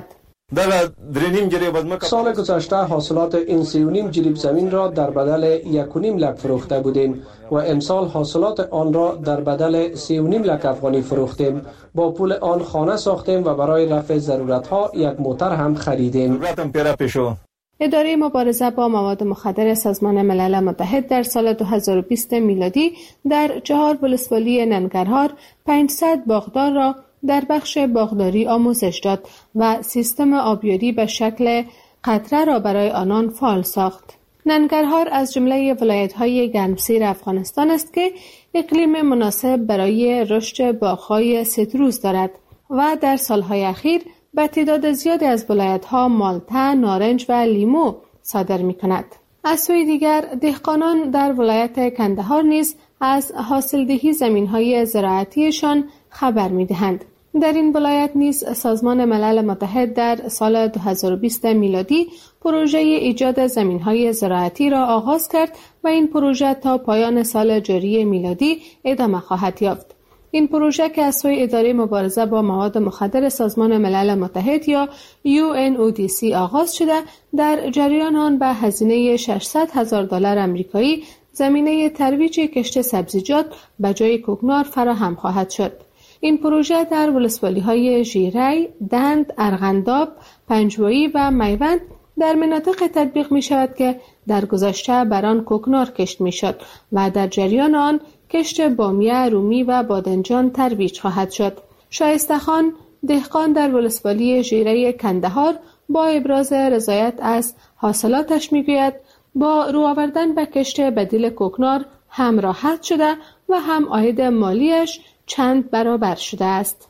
سال گذشته حاصلات این 3.5 جریب زمین را در بدل 1.5 لک فروخته بودیم و امسال حاصلات آن را در بدل 3.5 لک افغانی فروختیم. با پول آن خانه ساختیم و برای رفع ضرورتها یک موتر هم خریدیم. اداره مبارزه با مواد مخدر سازمان ملل متحد در سال 2020 میلادی در 4 ولسوالی ننگرهار 500 باغدار را در بخش باغداری آموزش داد و سیستم آبیاری به شکل قطره را برای آنان فعال ساخت. ننگرهار از جمله ولایت‌های گرمسیر افغانستان است که اقلیم مناسب برای رشد باغ‌های سیتروس دارد و در سالهای اخیر به تعداد زیادی از ولایت‌ها مالته، نارنج و لیمو صادر می‌کند. از سوی دیگر دهقانان در ولایت کندهار نیز از حاصلدهی زمین‌های زراعتیشان خبر می‌دهند. در این ولایت نیز سازمان ملل متحد در سال 2020 میلادی پروژه ایجاد زمین‌های زراعتی را آغاز کرد و این پروژه تا پایان سال جاری میلادی ادامه خواهد یافت. این پروژه که از سوی اداره مبارزه با مواد مخدر سازمان ملل متحد یا UNODC آغاز شده، در جریان آن به هزینه $600,000 آمریکایی زمینه ترویج کشت سبزیجات به جای کوکنار فراهم خواهد شد. این پروژه در ولسوالی‌های ژیری، دند، ارغنداب، پنجوایی و میوند در مناطق تطبیق می شود که در گذشته بر آن کوکنار کشت می شد و در جریان آن کشت بامیه، رومی و بادنجان ترویج خواهد شد. شایسته خان دهقان در ولسوالی ژیری کندهار با ابراز رضایت از حاصلاتش می گوید با رو آوردن به کشت بدیل کوکنار هم راحت شده و هم عاید مالیش چند برابر شده است.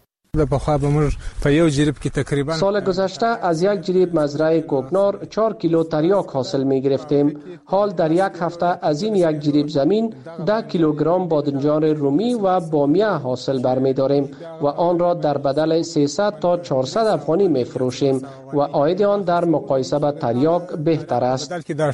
سال گذشته از یک جریب مزرعه کوکنار 4 کیلو تریاک حاصل می گرفتیم. حال در یک هفته از این یک جریب زمین 10 کیلوگرم بادنجان رومی و بامیه حاصل برمی داریم و آن را در بدل 300 تا 400 افغانی می فروشیم و عاید آن در مقایسه با تریاک بهتر است.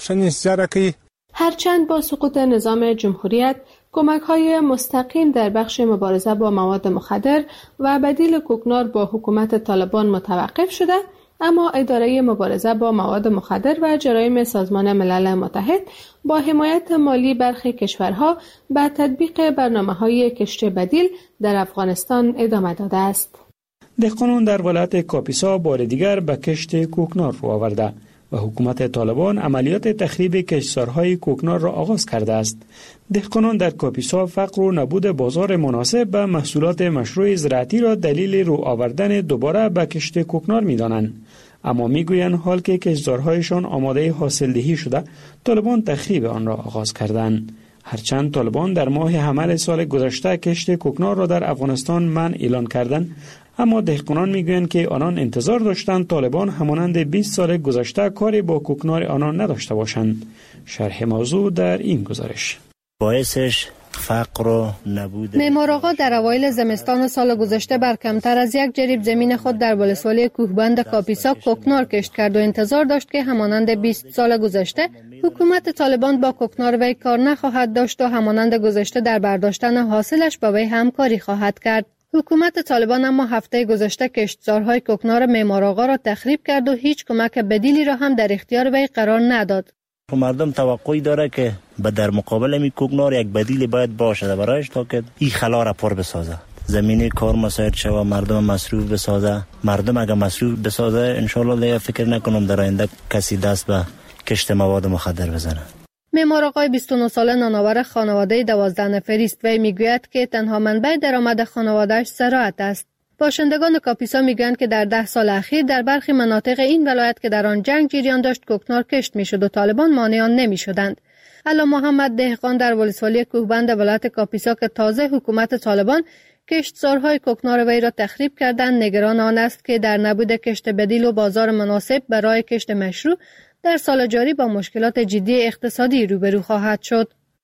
هرچند با سقوط نظام جمهوریت کمک‌های مستقیم در بخش مبارزه با مواد مخدر و بدیل کوکنار با حکومت طالبان متوقف شده، اما اداره مبارزه با مواد مخدر و جرایم سازمان ملل متحد با حمایت مالی برخی کشورها به تطبیق برنامه‌های کشت بدیل در افغانستان ادامه داده است. دهقانان در ولایت کاپیسا بار دیگر به کشت کوکنار رو آورده و حکومت طالبان عملیات تخریب کشتزارهای کوکنار را آغاز کرده است. دهقانان در کاپیسا فقر و نبود بازار مناسب به محصولات مشروع زراعتی را دلیل رو آوردن دوباره به کشت کوکنار می‌دانند. اما میگویند حال که کشتزارهایشان آماده حاصلدهی شده، طالبان تخریب آن را آغاز کردند. هرچند طالبان در ماه حمل سال گذشته کشت کوکنار را در افغانستان منع اعلان کردند، اما دهقانان میگویند که آنان انتظار داشتند طالبان همانند 20 سال گذشته کاری با کوکنار آنان نداشته باشند. شرح موضوع در این گزارش. باعثش فقر و نبود. معمار آقا در اوایل زمستان سال گذشته بر کمتر از 1 جریب زمین خود در ولسوالی کوهبند کاپیسا کوکنار کشت کرد و انتظار داشت که همانند 20 سال گذشته حکومت طالبان با کوکنار وی کار نخواهد داشت و همانند گذشته در برداشتن حاصلش با وی همکاری خواهد کرد. حکومت طالبان اما هفته گذشته کشتزارهای کوکنار معمار آقا را تخریب کرد و هیچ کمک بدیلی را هم در اختیار وی قرار نداد. مردم توقعی داره که در مقابل می کوکنار یک بدیلی باید باشه برایش تا که این خلا را پر بسازه، زمینه کار مساعد شوه، مردم مصروف بسازه. مردم اگه مصروف بسازه انشالله فکر نکنم در آینده کسی دست به کشت مواد مخدر بزنه. معمار آقای 29 ساله نانآور خانواده 12 نفری است. وی میگوید که تنها منبع درآمد خانواده‌اش زراعت است. باشندگان کاپیسا میگویند که در 10 سال اخیر در برخی مناطق این ولایت که در آن جنگ جریان داشت کوکنار کشت میشد و طالبان مانع آن نمیشدند. علا محمد دهقان در ولسوالی کوهبند ولایت کاپیسا که تازه حکومت طالبان کشتزارهای کوکنار وی را تخریب کردند، نگران آن است که در نبود کشت بدیل و بازار مناسب برای کشت مشروع در سال جاری با مشکلات جدی اقتصادی روبرو خواهد شد.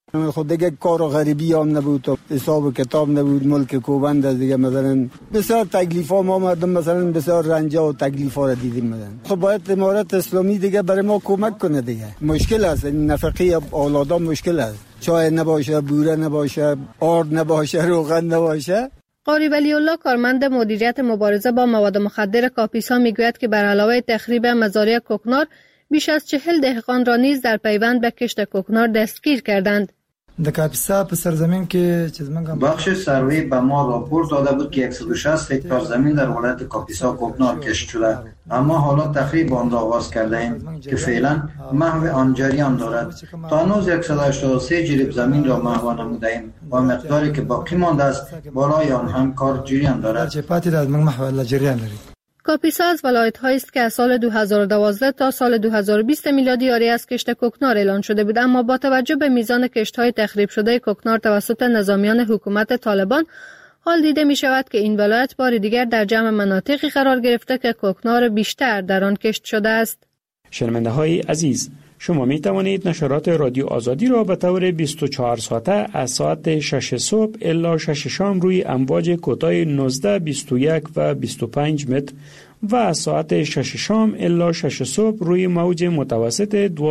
خود دیگه کار و غریبی هم نبود و حساب و کتاب نبود، ملک کوبند دیگه. مثلا بسیار تکلیف ها ما مردم مثلا بسیار رنجا و تکلیف ها را دیدیم. مثلا خب باید امارت اسلامی دیگه برای ما کمک کنه دیگه. مشکل است، نفقه اولادان مشکل است، چای نباشه، بوره نباشه، آرد نباشه، روغن نباشه. قاری ولی الله کارمند مدیریت مبارزه با مواد مخدر کاپیسا میگوید که بر علاوه تخریب مزارع کوکنار بیش از 40 دهقان را نیز در پیوند به کشت کوکنار دستگیر کردند. در کاپیسا په سرزمین کې بخش سروی به ما راپور داده بود که 160 هکتار زمین در ولایت کاپیسا کوکنار کشت شده، اما حالا تخریب آن را آغاز کرده ایم که فعلا محو آن جریان دارد. تا هنوز 183 جریب زمین را محو نموده ایم و مقداری که باقی مانده است بالای آن هم کار جریان دارد. کاپیسا از ولایت‌هایی است که از سال 2012 تا سال 2020 میلادی عاری از کشت کوکنار اعلان شده بود، اما با توجه به میزان کشت‌های تخریب شده کوکنار توسط نظامیان حکومت طالبان حال دیده می شود که این ولایت بار دیگر در جمع مناطقی قرار گرفته که کوکنار بیشتر در آن کشت شده است. شنونده های عزیز، شما می توانید نشرات رادیو آزادی را به طور 24 ساعته از ساعت 6 صبح الی 6 شام روی امواج کوتاه 19، 21 و 25 متر و از ساعت 6 شام الی 6 صبح روی موج متوسط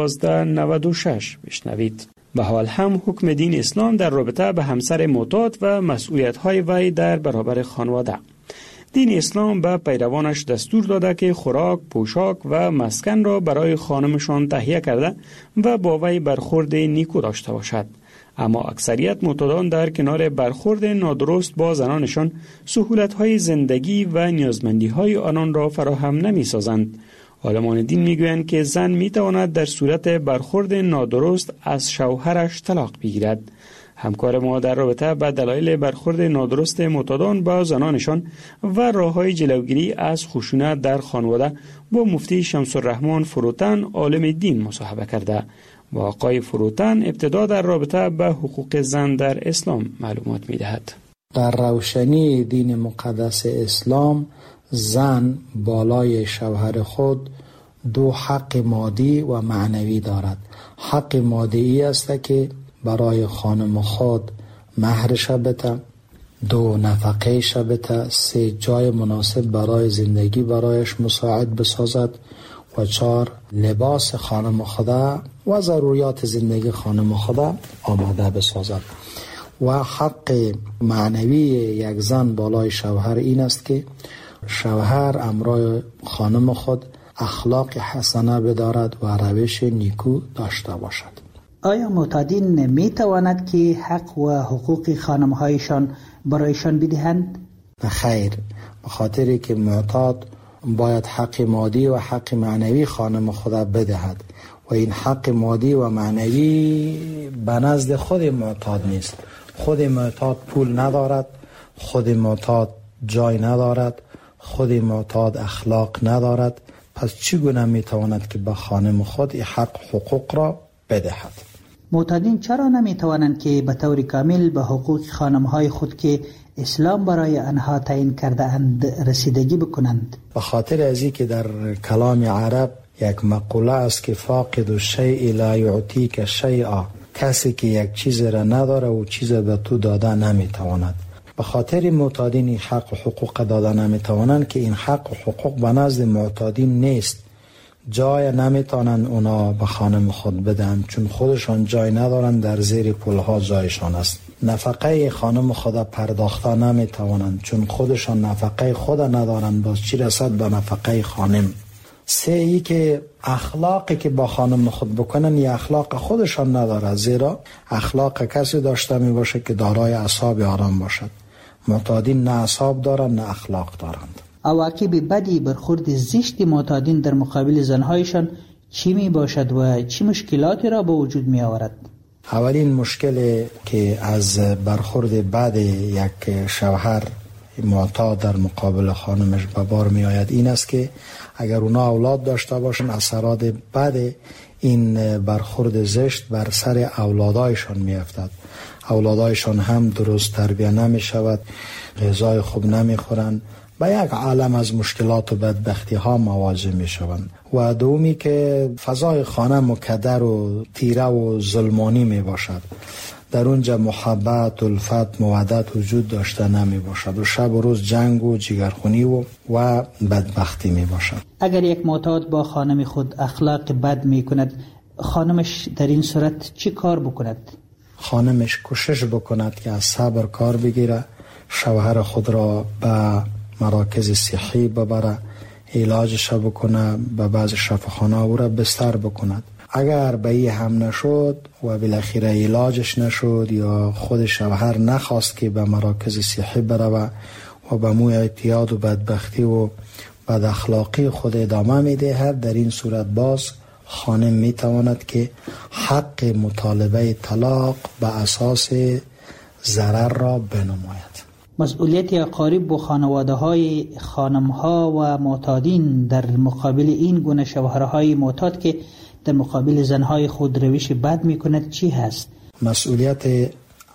1296 بشنوید. به حال هم حکم دین اسلام در رابطه به همسر معتاد و مسئولیت‌های وی در برابر خانواده. دین اسلام به پیروانش دستور داده که خوراک، پوشاک و مسکن را برای خانمشان تهیه کرده و با وی برخورد نیکو داشته باشد. اما اکثریت معتادان در کنار برخورد نادرست با زنانشان سهولت‌های زندگی و نیازمندی‌های آنان را فراهم نمی‌سازند. عالمان دین میگویند که زن میتواند در صورت برخورد نادرست از شوهرش طلاق بگیرد. همکار ما در رابطه با دلایل برخورد نادرست معتادان با زنانشان و راه‌های جلوگیری از خشونت در خانواده با مفتی شمس الرحمن فروتن عالم دین مصاحبه کرده. و آقای فروتن ابتدا در رابطه با حقوق زن در اسلام معلومات میدهد. در روشنی دین مقدس اسلام زن بالای شوهر خود دو حق مادی و معنوی دارد. حق مادی است که برای خانم خود مهرش بده، دو نفقه بده، سه جای مناسب برای زندگی برایش مساعد بسازد و چهار لباس خانم خدا و ضروریات زندگی خانم خدا آماده بسازد. و حق معنوی یک زن بالای شوهر این است که شوهر امرای خانم خود اخلاق حسنه بدارد و روش نیکو داشته باشد. آیا معتادین می تواند که حق و حقوق خانم‌هایشان برایشان بدهند؟ خیر، به خاطر که معتاد باید حق مادی و حق معنوی خانم خدا بدهد و این حق مادی و معنوی به نزد خود معتاد نیست. خود معتاد پول ندارد، خود معتاد جای ندارد، خود معتاد اخلاق ندارد، پس چگونه میتواند که به خانم خود این حق حقوق را بدهد؟ معتادین چرا نمیتوانند که به طور کامل به حقوق خانم‌های خود که اسلام برای آنها تعیین کرده اند رسیدگی بکنند؟ به خاطر ازی که در کلام عرب یک مقوله است که فاقد الشیء لا یعطیک شیئا، کسی که یک چیز را نداره و چیز به تو داده نمیتواند. به خاطر معتادین این حق و حقوق داده نمیتوانند که این حق و حقوق به نزد معتادین نیست. جای نمیتونن اونا به خانم خود بدن چون خودشان جای ندارن، در زیر پولها جایشان است. نفقه خانم خود پرداخته نمیتوانند چون خودشان نفقه خود ندارن، باز چی رسد به نفقه خانم. سه ای که اخلاقی که با خانم خود بکنن یا اخلاق خودشان نداره، زیرا اخلاق کسی داشته می باشه که دارای اعصاب آرام باشد. معتادین نه اعصاب دارن نه اخلاق دارند. عواقب بدی برخورد زشت معتادین در مقابل زنهایشان چی می باشد و چی مشکلاتی را به وجود می آورد؟ اولین مشکل که از برخورد بد یک شوهر معتاد در مقابل خانمش به بار می آید این است که اگر اونا اولاد داشته باشن اثرات بد این برخورد زشت بر سر اولادایشان می افتد. اولادایشان هم درست تربیه نمی شود، غذای خوب نمی خورند، با یک عالم از مشکلات و بدبختی ها مواجه می شوند. و دومی که فضای خانه مکدر و تیره و ظلمانی می باشد، در اونجا محبت، الفت، مودت وجود داشته نمی باشد و شب و روز جنگ و جگرخونی و بدبختی می باشد. اگر یک معتاد با خانم خود اخلاق بد می کند، خانمش در این صورت چی کار بکند؟ خانمش کوشش بکند که از صبر کار بگیره، شوهر خود را به مراکز صحی ببره، علاجش بکنه، به بعض شفاخانه او را بستر بکند. اگر به این هم نشد و بالاخره علاجش نشد یا خود شوهر نخواست که به مراکز صحی بروه و به موی اعتیاد و بدبختی و بد اخلاقی خود ادامه میدهد، در این صورت باز خانم میتواند که حق مطالبه طلاق به اساس ضرر را بنماید. مسئولیت اقارب و خانواده های خانم ها و معتادین در مقابل این گونه شوهرهای معتاد که در مقابل زنهای خود روش بد می کند چی هست؟ مسئولیت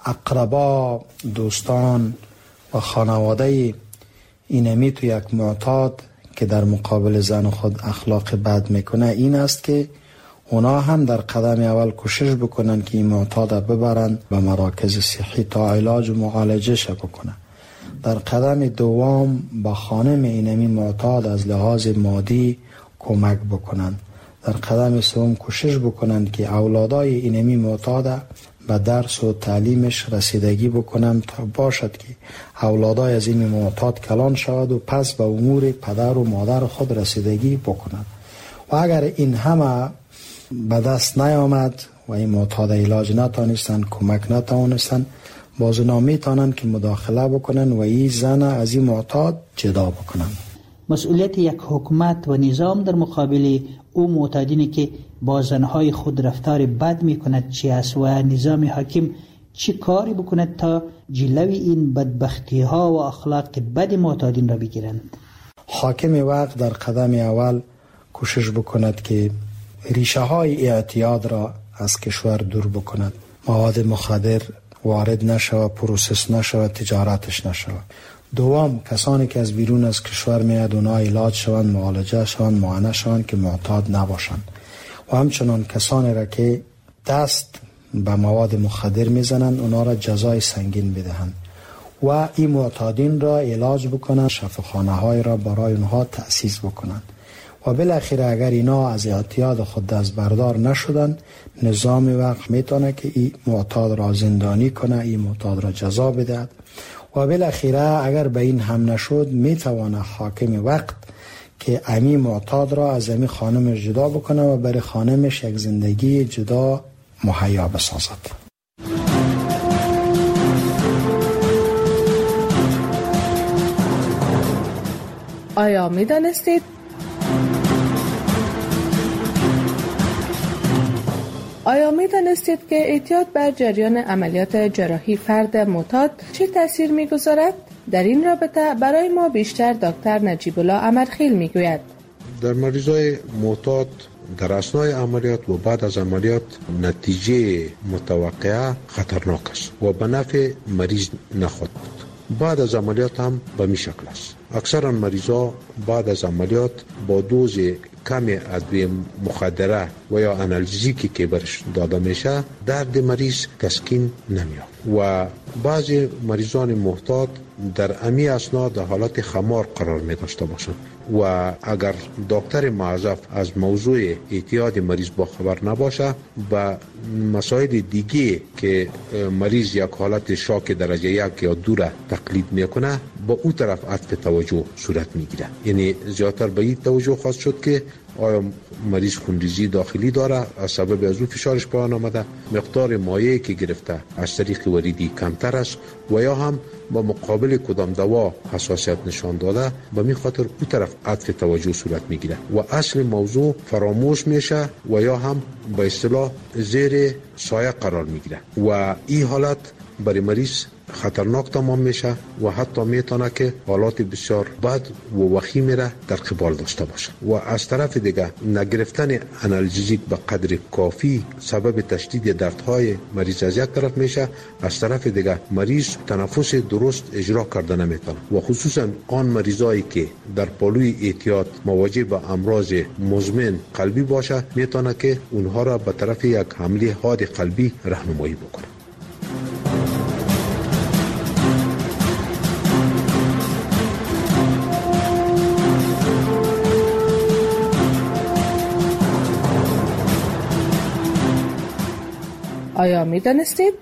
اقربا، دوستان و خانواده اینمی تو یک معتاد که در مقابل زن خود اخلاق بد میکنه این است که اونا هم در قدم اول کوشش بکنن که این معتاد ببرن به مراکز صحی تا علاج و معالجه بکنن. در قدم دوم با خانم اینمی معتاد از لحاظ مادی کمک بکنن. در قدم سوم کوشش بکنن که اولادای اینمی معتاد به درس و تعلیمش رسیدگی بکنن تا باشد که اولادای از این معتاد کلان شود و پس به امور پدر و مادر خود رسیدگی بکنن. و اگر این همه به دست نیامد و این معتاد علاج نتانستن، کمک نتانستن، باز اونا میتونن که مداخله بکنن و این زن از این معتاد جدا بکنن. مسئولیت یک حکومت و نظام در مقابل او معتادینی که با زنهای خود رفتار بد میکند چی است و نظام حاکم چی کاری بکند تا جلوی این بدبختی ها و اخلاق بد معتادین را بگیرند؟ حاکم وقت در قدم اول کوشش بکند که ریشه های اعتیاد را از کشور دور بکند، مواد مخدر وارد نشود، پروسس نشود، تجارتش نشود. دوم کسانی که از بیرون از کشور میاد اونا علاج شوند، معالجه شوند، معاینه شوند که معتاد نباشند. و همچنان کسانی را که دست به مواد مخدر میزنند اونا را جزای سنگین بدهند و این معتادین را علاج بکنند، شفاخانه های را برای اونها تأسیس بکنند. و بالاخره اگر اینا از اعتیاد خود دست بردار نشدن، نظام وقت میتونه که این معتاد را زندانی کنه، این معتاد را جزا بدهد. و بالاخره اگر به این هم نشد میتونه حاکم وقت که امی معتاد را از امی خانمش جدا بکنه و برای خانمش یک زندگی جدا مهیا بسازد. آیا میدانستید که اعتیاد بر جریان عملیات جراحی فرد معتاد چه تأثیر می‌گذارد؟ در این رابطه برای ما بیشتر دکتر نجیب الله امرخیل میگوید. در مریضای معتاد در اثنای عملیات و بعد از عملیات نتیجه متوقعه خطرناک است و به نفع مریض نخواهد بود. بعد از عملیات هم به می شکل است. اکثرا مریضا بعد از عملیات با دوز کمی ادویه مخدره و یا آنالژیکی که برش داده میشه درد مریض تسکین نمیاد و بعضی مریضان معتاد در امی اثنا در حالت خمار قرار می داشته باشند و اگر دکتر معذف از موضوع اعتیاد مریض با خبر نباشه به مسائل دیگه که مریض یک حالت شاک درجه 1 یا 2 را تقلید میکنه با اون طرف عطف توجه صورت میگیره. یعنی زیادتر به این توجه خواست شد که آیا مریض خونریزی داخلی داره از سبب از او فشارش پایان آمده، مقدار مایعی که گرفته از طریق وریدی کمتر است و یا هم با مقابل کدام دوا حساسیت نشان داده به می خاطر او طرف عطف توجه صورت میگیره و اصل موضوع فراموش میشه و یا هم به اصطلاح زیر سایه قرار میگیره و این حالت برای مریض خطرناک تمام میشه و حتی میتونه که حالات بسیار بد و وخیمی را در قبال داشته باشه. و از طرف دیگه نگرفتن آنالژیک به قدر کافی سبب تشدید دردهای مریض از یک طرف میشه، از طرف دیگه مریض تنفس درست اجرا کرده نمیتونه و خصوصا آن مریضایی که در پالوی احتیاط مواجه به امراض مزمن قلبی باشه میتونه که اونها را به طرف یک حمله حاد قلبی راهنمایی بکنه. آیا می دانستید؟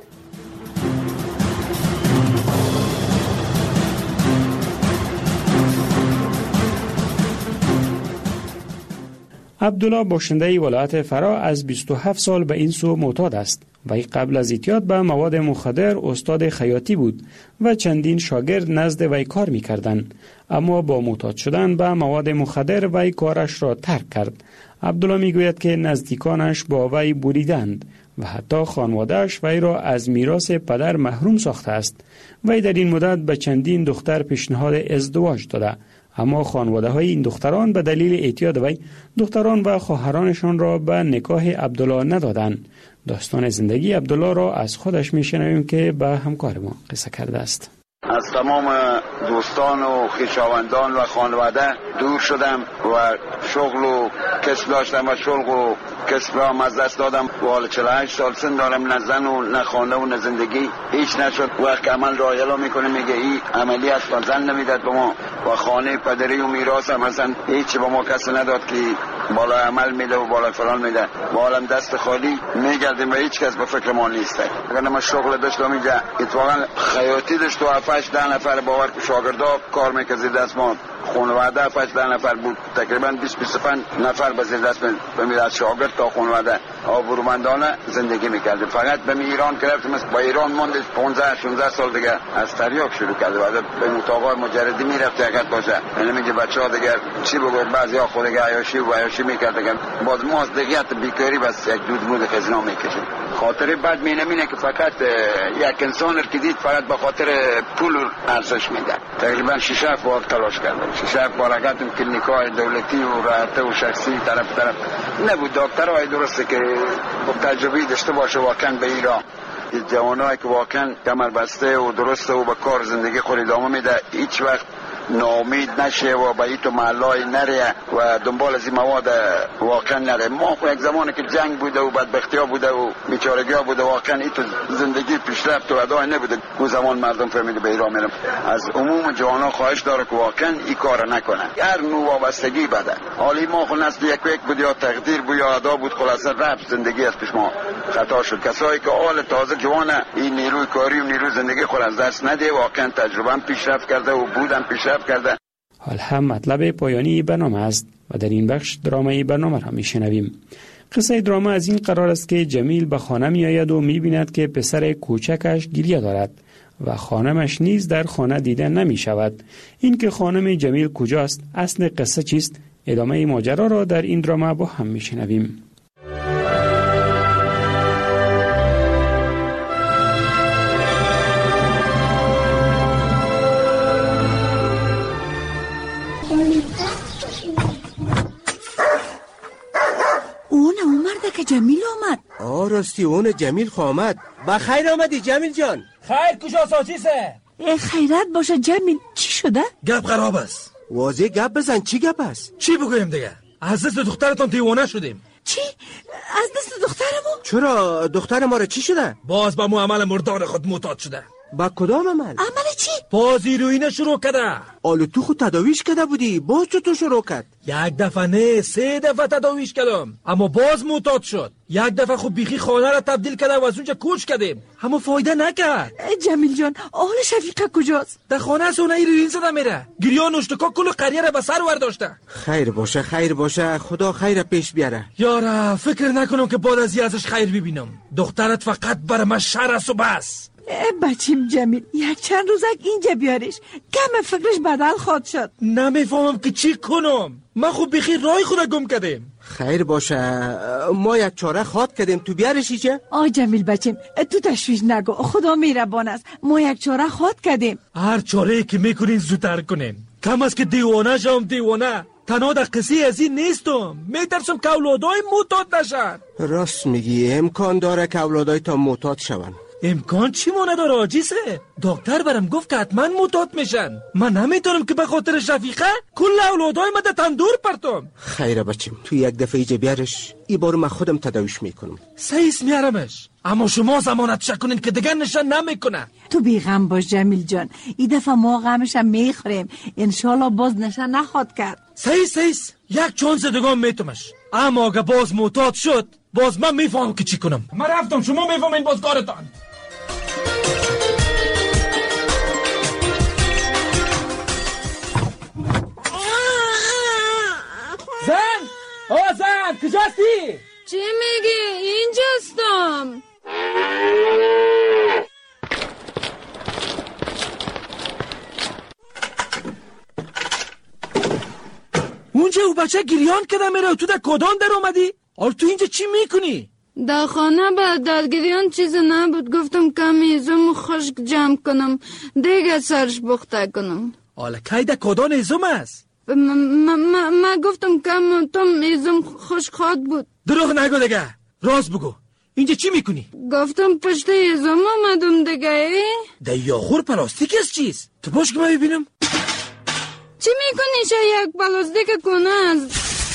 عبدالله باشنده ولایت فرا از 27 سال به این سو معتاد است. وی قبل از اعتیاد به مواد مخدر استاد خیاطی بود و چندین شاگرد نزد وی کار می‌کردند، اما با معتاد شدن به مواد مخدر وی کارش را ترک کرد. عبدالله میگوید که نزدیکانش با وی بریدند و حتی خانواده‌اش وی را از میراث پدر محروم ساخته است. وی در این مدت به چندین دختر پیشنهاد ازدواج داده، اما خانواده‌های این دختران به دلیل اعتیاد وی دختران و خواهرانشان را به نکاح عبدالله ندادند. داستان زندگی عبدالله را از خودش میشنویم که به همکار ما قصه کرده است. از تمام دوستان و خویشاوندان و خانواده دور شدم و شغل و کسب داشتم و شغل و کسب را از دست دادم و حال 48 سال سن دارم، نه زن و نه خانه و نه زندگی، هیچ نشد. وقت عمل را اعلا میکنه میگه این عملی است و زن نمیداد به ما و خانه پدری و میراث هم اصلا هیچ به ما کسی نداد که بالا عمل میده و بالا فلان میده و حالم دست خالی میگردیم و هیچ کس به فکر ما نیست. اگر ما شغل داشتم اینجا اتفاقا خیاطی داشت و 7-8 نفر باور که شاگردا کار میکرد دست ما خانواده 7-8 نفر بود، تقریبا 20-25 نفر به زیر دست بمیره از شاگرد تا خانواده آبرومندانه زندگی میکرد. فقط به ایران گرفتم، با ایران ماند 15-16 سال دیگه از تریاک شروع کرد و به اتاقای مجردی میرفت حقیقت باشه. یعنی میگه بچه‌ها دیگه چی بگوید، بعضیا خود دیگه عیاشی میکرد دیگه باز ما از دیگه بیکاری بس یک دود خزینه میکشیم. خاطر بعد مینه که فقط یک انسان رو که دید فقط به خاطر پول ارزش میده. تقریبا 6-7 بار تلاش کردم، 6-7 بار رفتم کلینیکای دولتی و راحته و شخصی طرف نبود. دکترای درسته که تجربه داشته باشه واقعا به ایران جوانایی که واقعا کمر بسته و درسته و به کار زندگی خود ادامه میده، هیچ وقت ناامید نشه و به ایتو محلای نره و دنبال از این مواد واقعا نره. ما یک زمانی که جنگ بوده و بدبختی ها بوده و بیچارگی ها بوده واقعا ایتو زندگی پیشرفت و ادای نبوده. اون زمان مردم فهمیده به ایران میرم. از عموم جوانا خواهش داره که واقعا این کار نکنه. هر نوع وابستگی بده. حالی ما خود نسل یک بود یا تقدیر بود یا ادا بود، خلاصه رفت زندگی از پیش ما خطا شد. کسایی که حال تازه جوانه این نیروی کاری و نیروی زندگی خود از دست نده، واقعا تجربه پیشرفت کرده و بودن پیشرفت کرده. حال هم مطلب پایانی برنامه است و در این بخش درامای برنامه را میشنویم. قصه دراما از این قرار است که جمیل به خانه می آید و می بیند که پسر کوچکش گریه دارد و خانمش نیز در خانه دیده نمی شود. این که خانم جمیل کجاست، اصل قصه چیست؟ ادامه ماجرا را در این دراما با هم میشنویم. که جمیل آمد. راستی اون جمیل آمد. بخیر آمدی جمیل جان. خیر کجا ساچیسه؟ خیرت باشه جمیل، چی شده؟ گپ خراب است. واضح گپ بزن، چی گپ است؟ چی بگویم دیگه؟ از دست دخترتون دیوانه شدیم. چی؟ از دست دخترمو؟ چرا دختر ما را چی شده؟ باز با مو عمل مردار خود معتاد شده. با کدام عمل؟ عمل چی؟ باز هیروئین شروع کرده. آلو تو خود تداویش کرده بودی، باز تو شروع کرد؟ یک دفعه نه 3 دفعه تداویش کردم اما باز معتاد شد. یک دفعه خود بیخی خانه را تبدیل کرده و از اونجا کوچ کردیم اما فایده نکرد. جمیل جان آل شفیقه کجاست؟ در خانه سونه هیروئین زده میره. گریان نشتکا کل قریه را به سر ورداشته. خیر باشه خدا خیر پیش بیاره. یارا فکر نکنم که بعد از ازش خیر ببینم. دخترت فقط برای من شر است و بس. بچیم جمیل یک چند روزک اینجا بیارش، کم فکرش بدل خواد شد. نمیفهمم که چی کنم. من خوب بخیر رای خود گم کردم. خیر باشه، ما یک چاره خواد کردیم، تو بیارشی چه؟ جمیل بچم تو تشویش نگو، خدا مهربان است، ما یک چاره خواد کردیم. هر چاره که میکنین زودتر کنین، کم است که دیوانه شم. دیوانه تنها در قصه از این نیستم، میترسم که اولادای معتاد نشن. راست میگی، امکان داره که اولادای تا معتاد شون. امکان چی مونه داره عاجزه؟ دکتر برام گفت که حتما معتاد میشن. من نمیتونم که به خاطر شفیقه کل اولادای من تندور پرتم. خیره بچم، تو یک دفعه ایجا بیارش، ای بار من خودم تداویش میکنم. سیس میارمش، اما شما زمانت شکنین که دیگر نشان نمیکنه. تو بیغم باش جمیل جان، این دفعه ما غمشم میخوریم، انشالله باز نشان نخواد کرد. سیس یک چانس دیگه میتمش، اما اگه باز معتاد شد باز من میفهمم که چی کنم. من رفتم، شما میفهمین باز کارتان. زن کجاستی؟ چی میگی؟ اینجاستم. اونجا او بچه گریان کده میره و تو در کدان در اومدی؟ آره تو اینجا چی میکنی؟ در خانه بعد در گریان چیز نبود، گفتم کمی ازم خشک جمع کنم دیگه سرش بخته کنم. حالا کی در کدان ازم است؟ ما گفتم کم تم ازم خشک خواد بود. دروغ نگو دیگه، راست بگو، اینجا چی میکنی؟ گفتم پشت ازم آمدم دیگه. در یاخور پلاستیک از چیز؟ تو باش که من ببینم. چی میکنی یک پلاستیک کنه از؟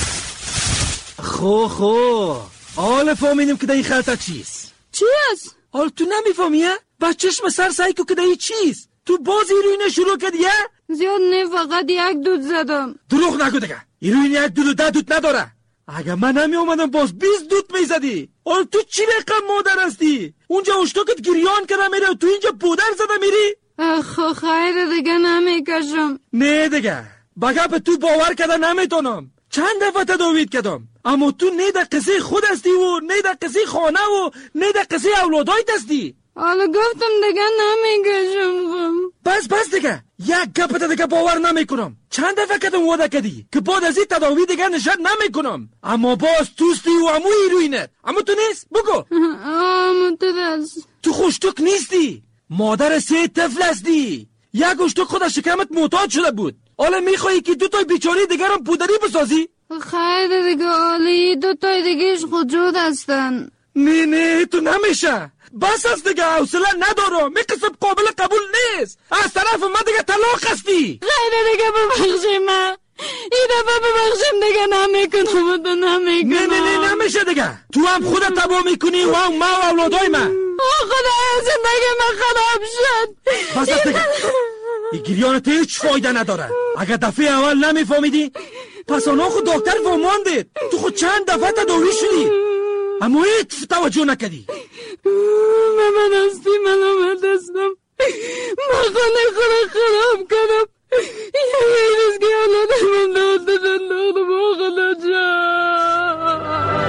خو حالا فهمیدم که در این خلطه چیز. چی است؟ حالا تو نمیفهمیه؟ با چشم سر سعی که در این چیز تو باز ایروینه شروع کردیه؟ زیاد نه، فقط یک دود زدم. دروغ نگو دیگه، ایروین یک دود و 10 دود نداره. اگه من نمی اومدم باز 20 دود میزدی. حالا تو چی رقم مادر هستی؟ اونجا اشتاکت گریان کرده میره و تو اینجا پودر زده میری؟ خیر دیگه نمیکشم. نه دیگه، بگه به تو باور کرده نمیتونم. چند دفعه تداویت کردم، اما تو نه در قصه خود هستی و نه در قصه خانه و نه در قصه اولادایت هستی. حالا گفتم دیگه نمیکشم. بس دیگه، یک گپت دیگه باور نمیکنم. چند دفعه کدوم وعده کردی که بعد از این تداوی دیگه نشد نمیکنم، اما باز توستی و امو ایروینت. اما تو نیست بگو. اما تو دست تو خوشتوک نیستی، مادر 3 طفل هستی. یک اشتوک خود از شکمت معتاد شده بود، حالا میخوایی که 2 تای بیچاره دیگر هم پودری بسازی؟ خیر دیگه، حالی 2 تای دیگهش خودجود هستن. نه تو نمیشه، بس است دیگه، حوصله ندارم. میقصب قابل قبول نیست، از طرف من دیگه طلاق هستی. خیر دیگه ببخشی، من این دفعه ببخشیم دیگه نمیکنم. تو نمیکنم. نه نمیشه دیگه، تو هم خودت تبا میکنی و هم ما و اولادای من. خدا زندگی من خراب شد. بس است دیگه، این گریانت هیچ فایده نداره. اگه دفعه اول نمیفهمیدی پس آنها خود دکتر فهماندید. تو خود چند دفعه تداوی شدی اما هیچ توجه نکردی. من هستی ملامت هستم، من خانه خراب کنم. یه روز که حالا من دادشن دادم آقلا جان.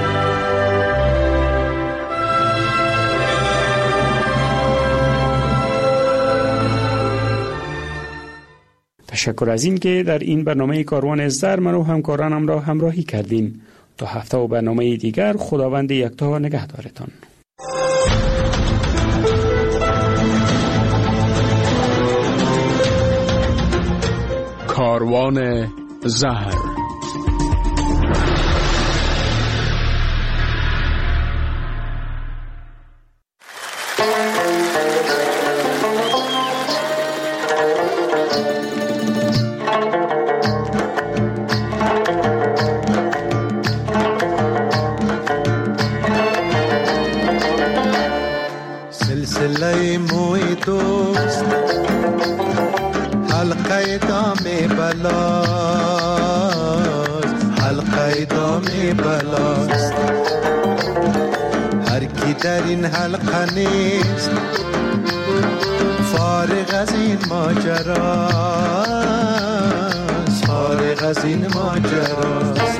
تشکر از این که در این برنامه کاروان ازدر من و همکارانم را همراهی کردین. تا هفته و برنامه دیگر، خداوند یکتا نگهدارتان. کاروان زهر. سلسله موی دوست، حلقه دام بلاست، حلقه دام بلاست. هر کی در این حلقه نیست فارغ از این ماجراست، فارغ از این ماجراست.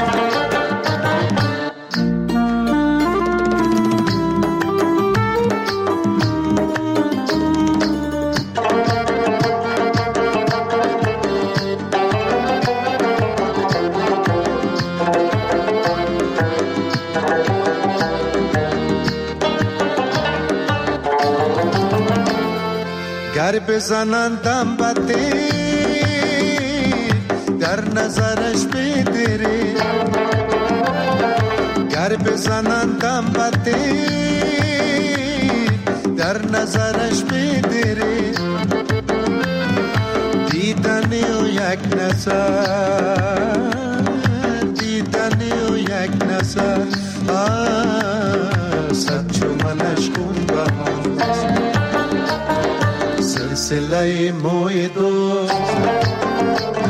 بزنندم بده در نظرش بدره گر بزنندم بده در نظرش بدره دیدنی و یک نظر دیدنی و یک نظر صد چو منش خون بهاست سلسله موی دوست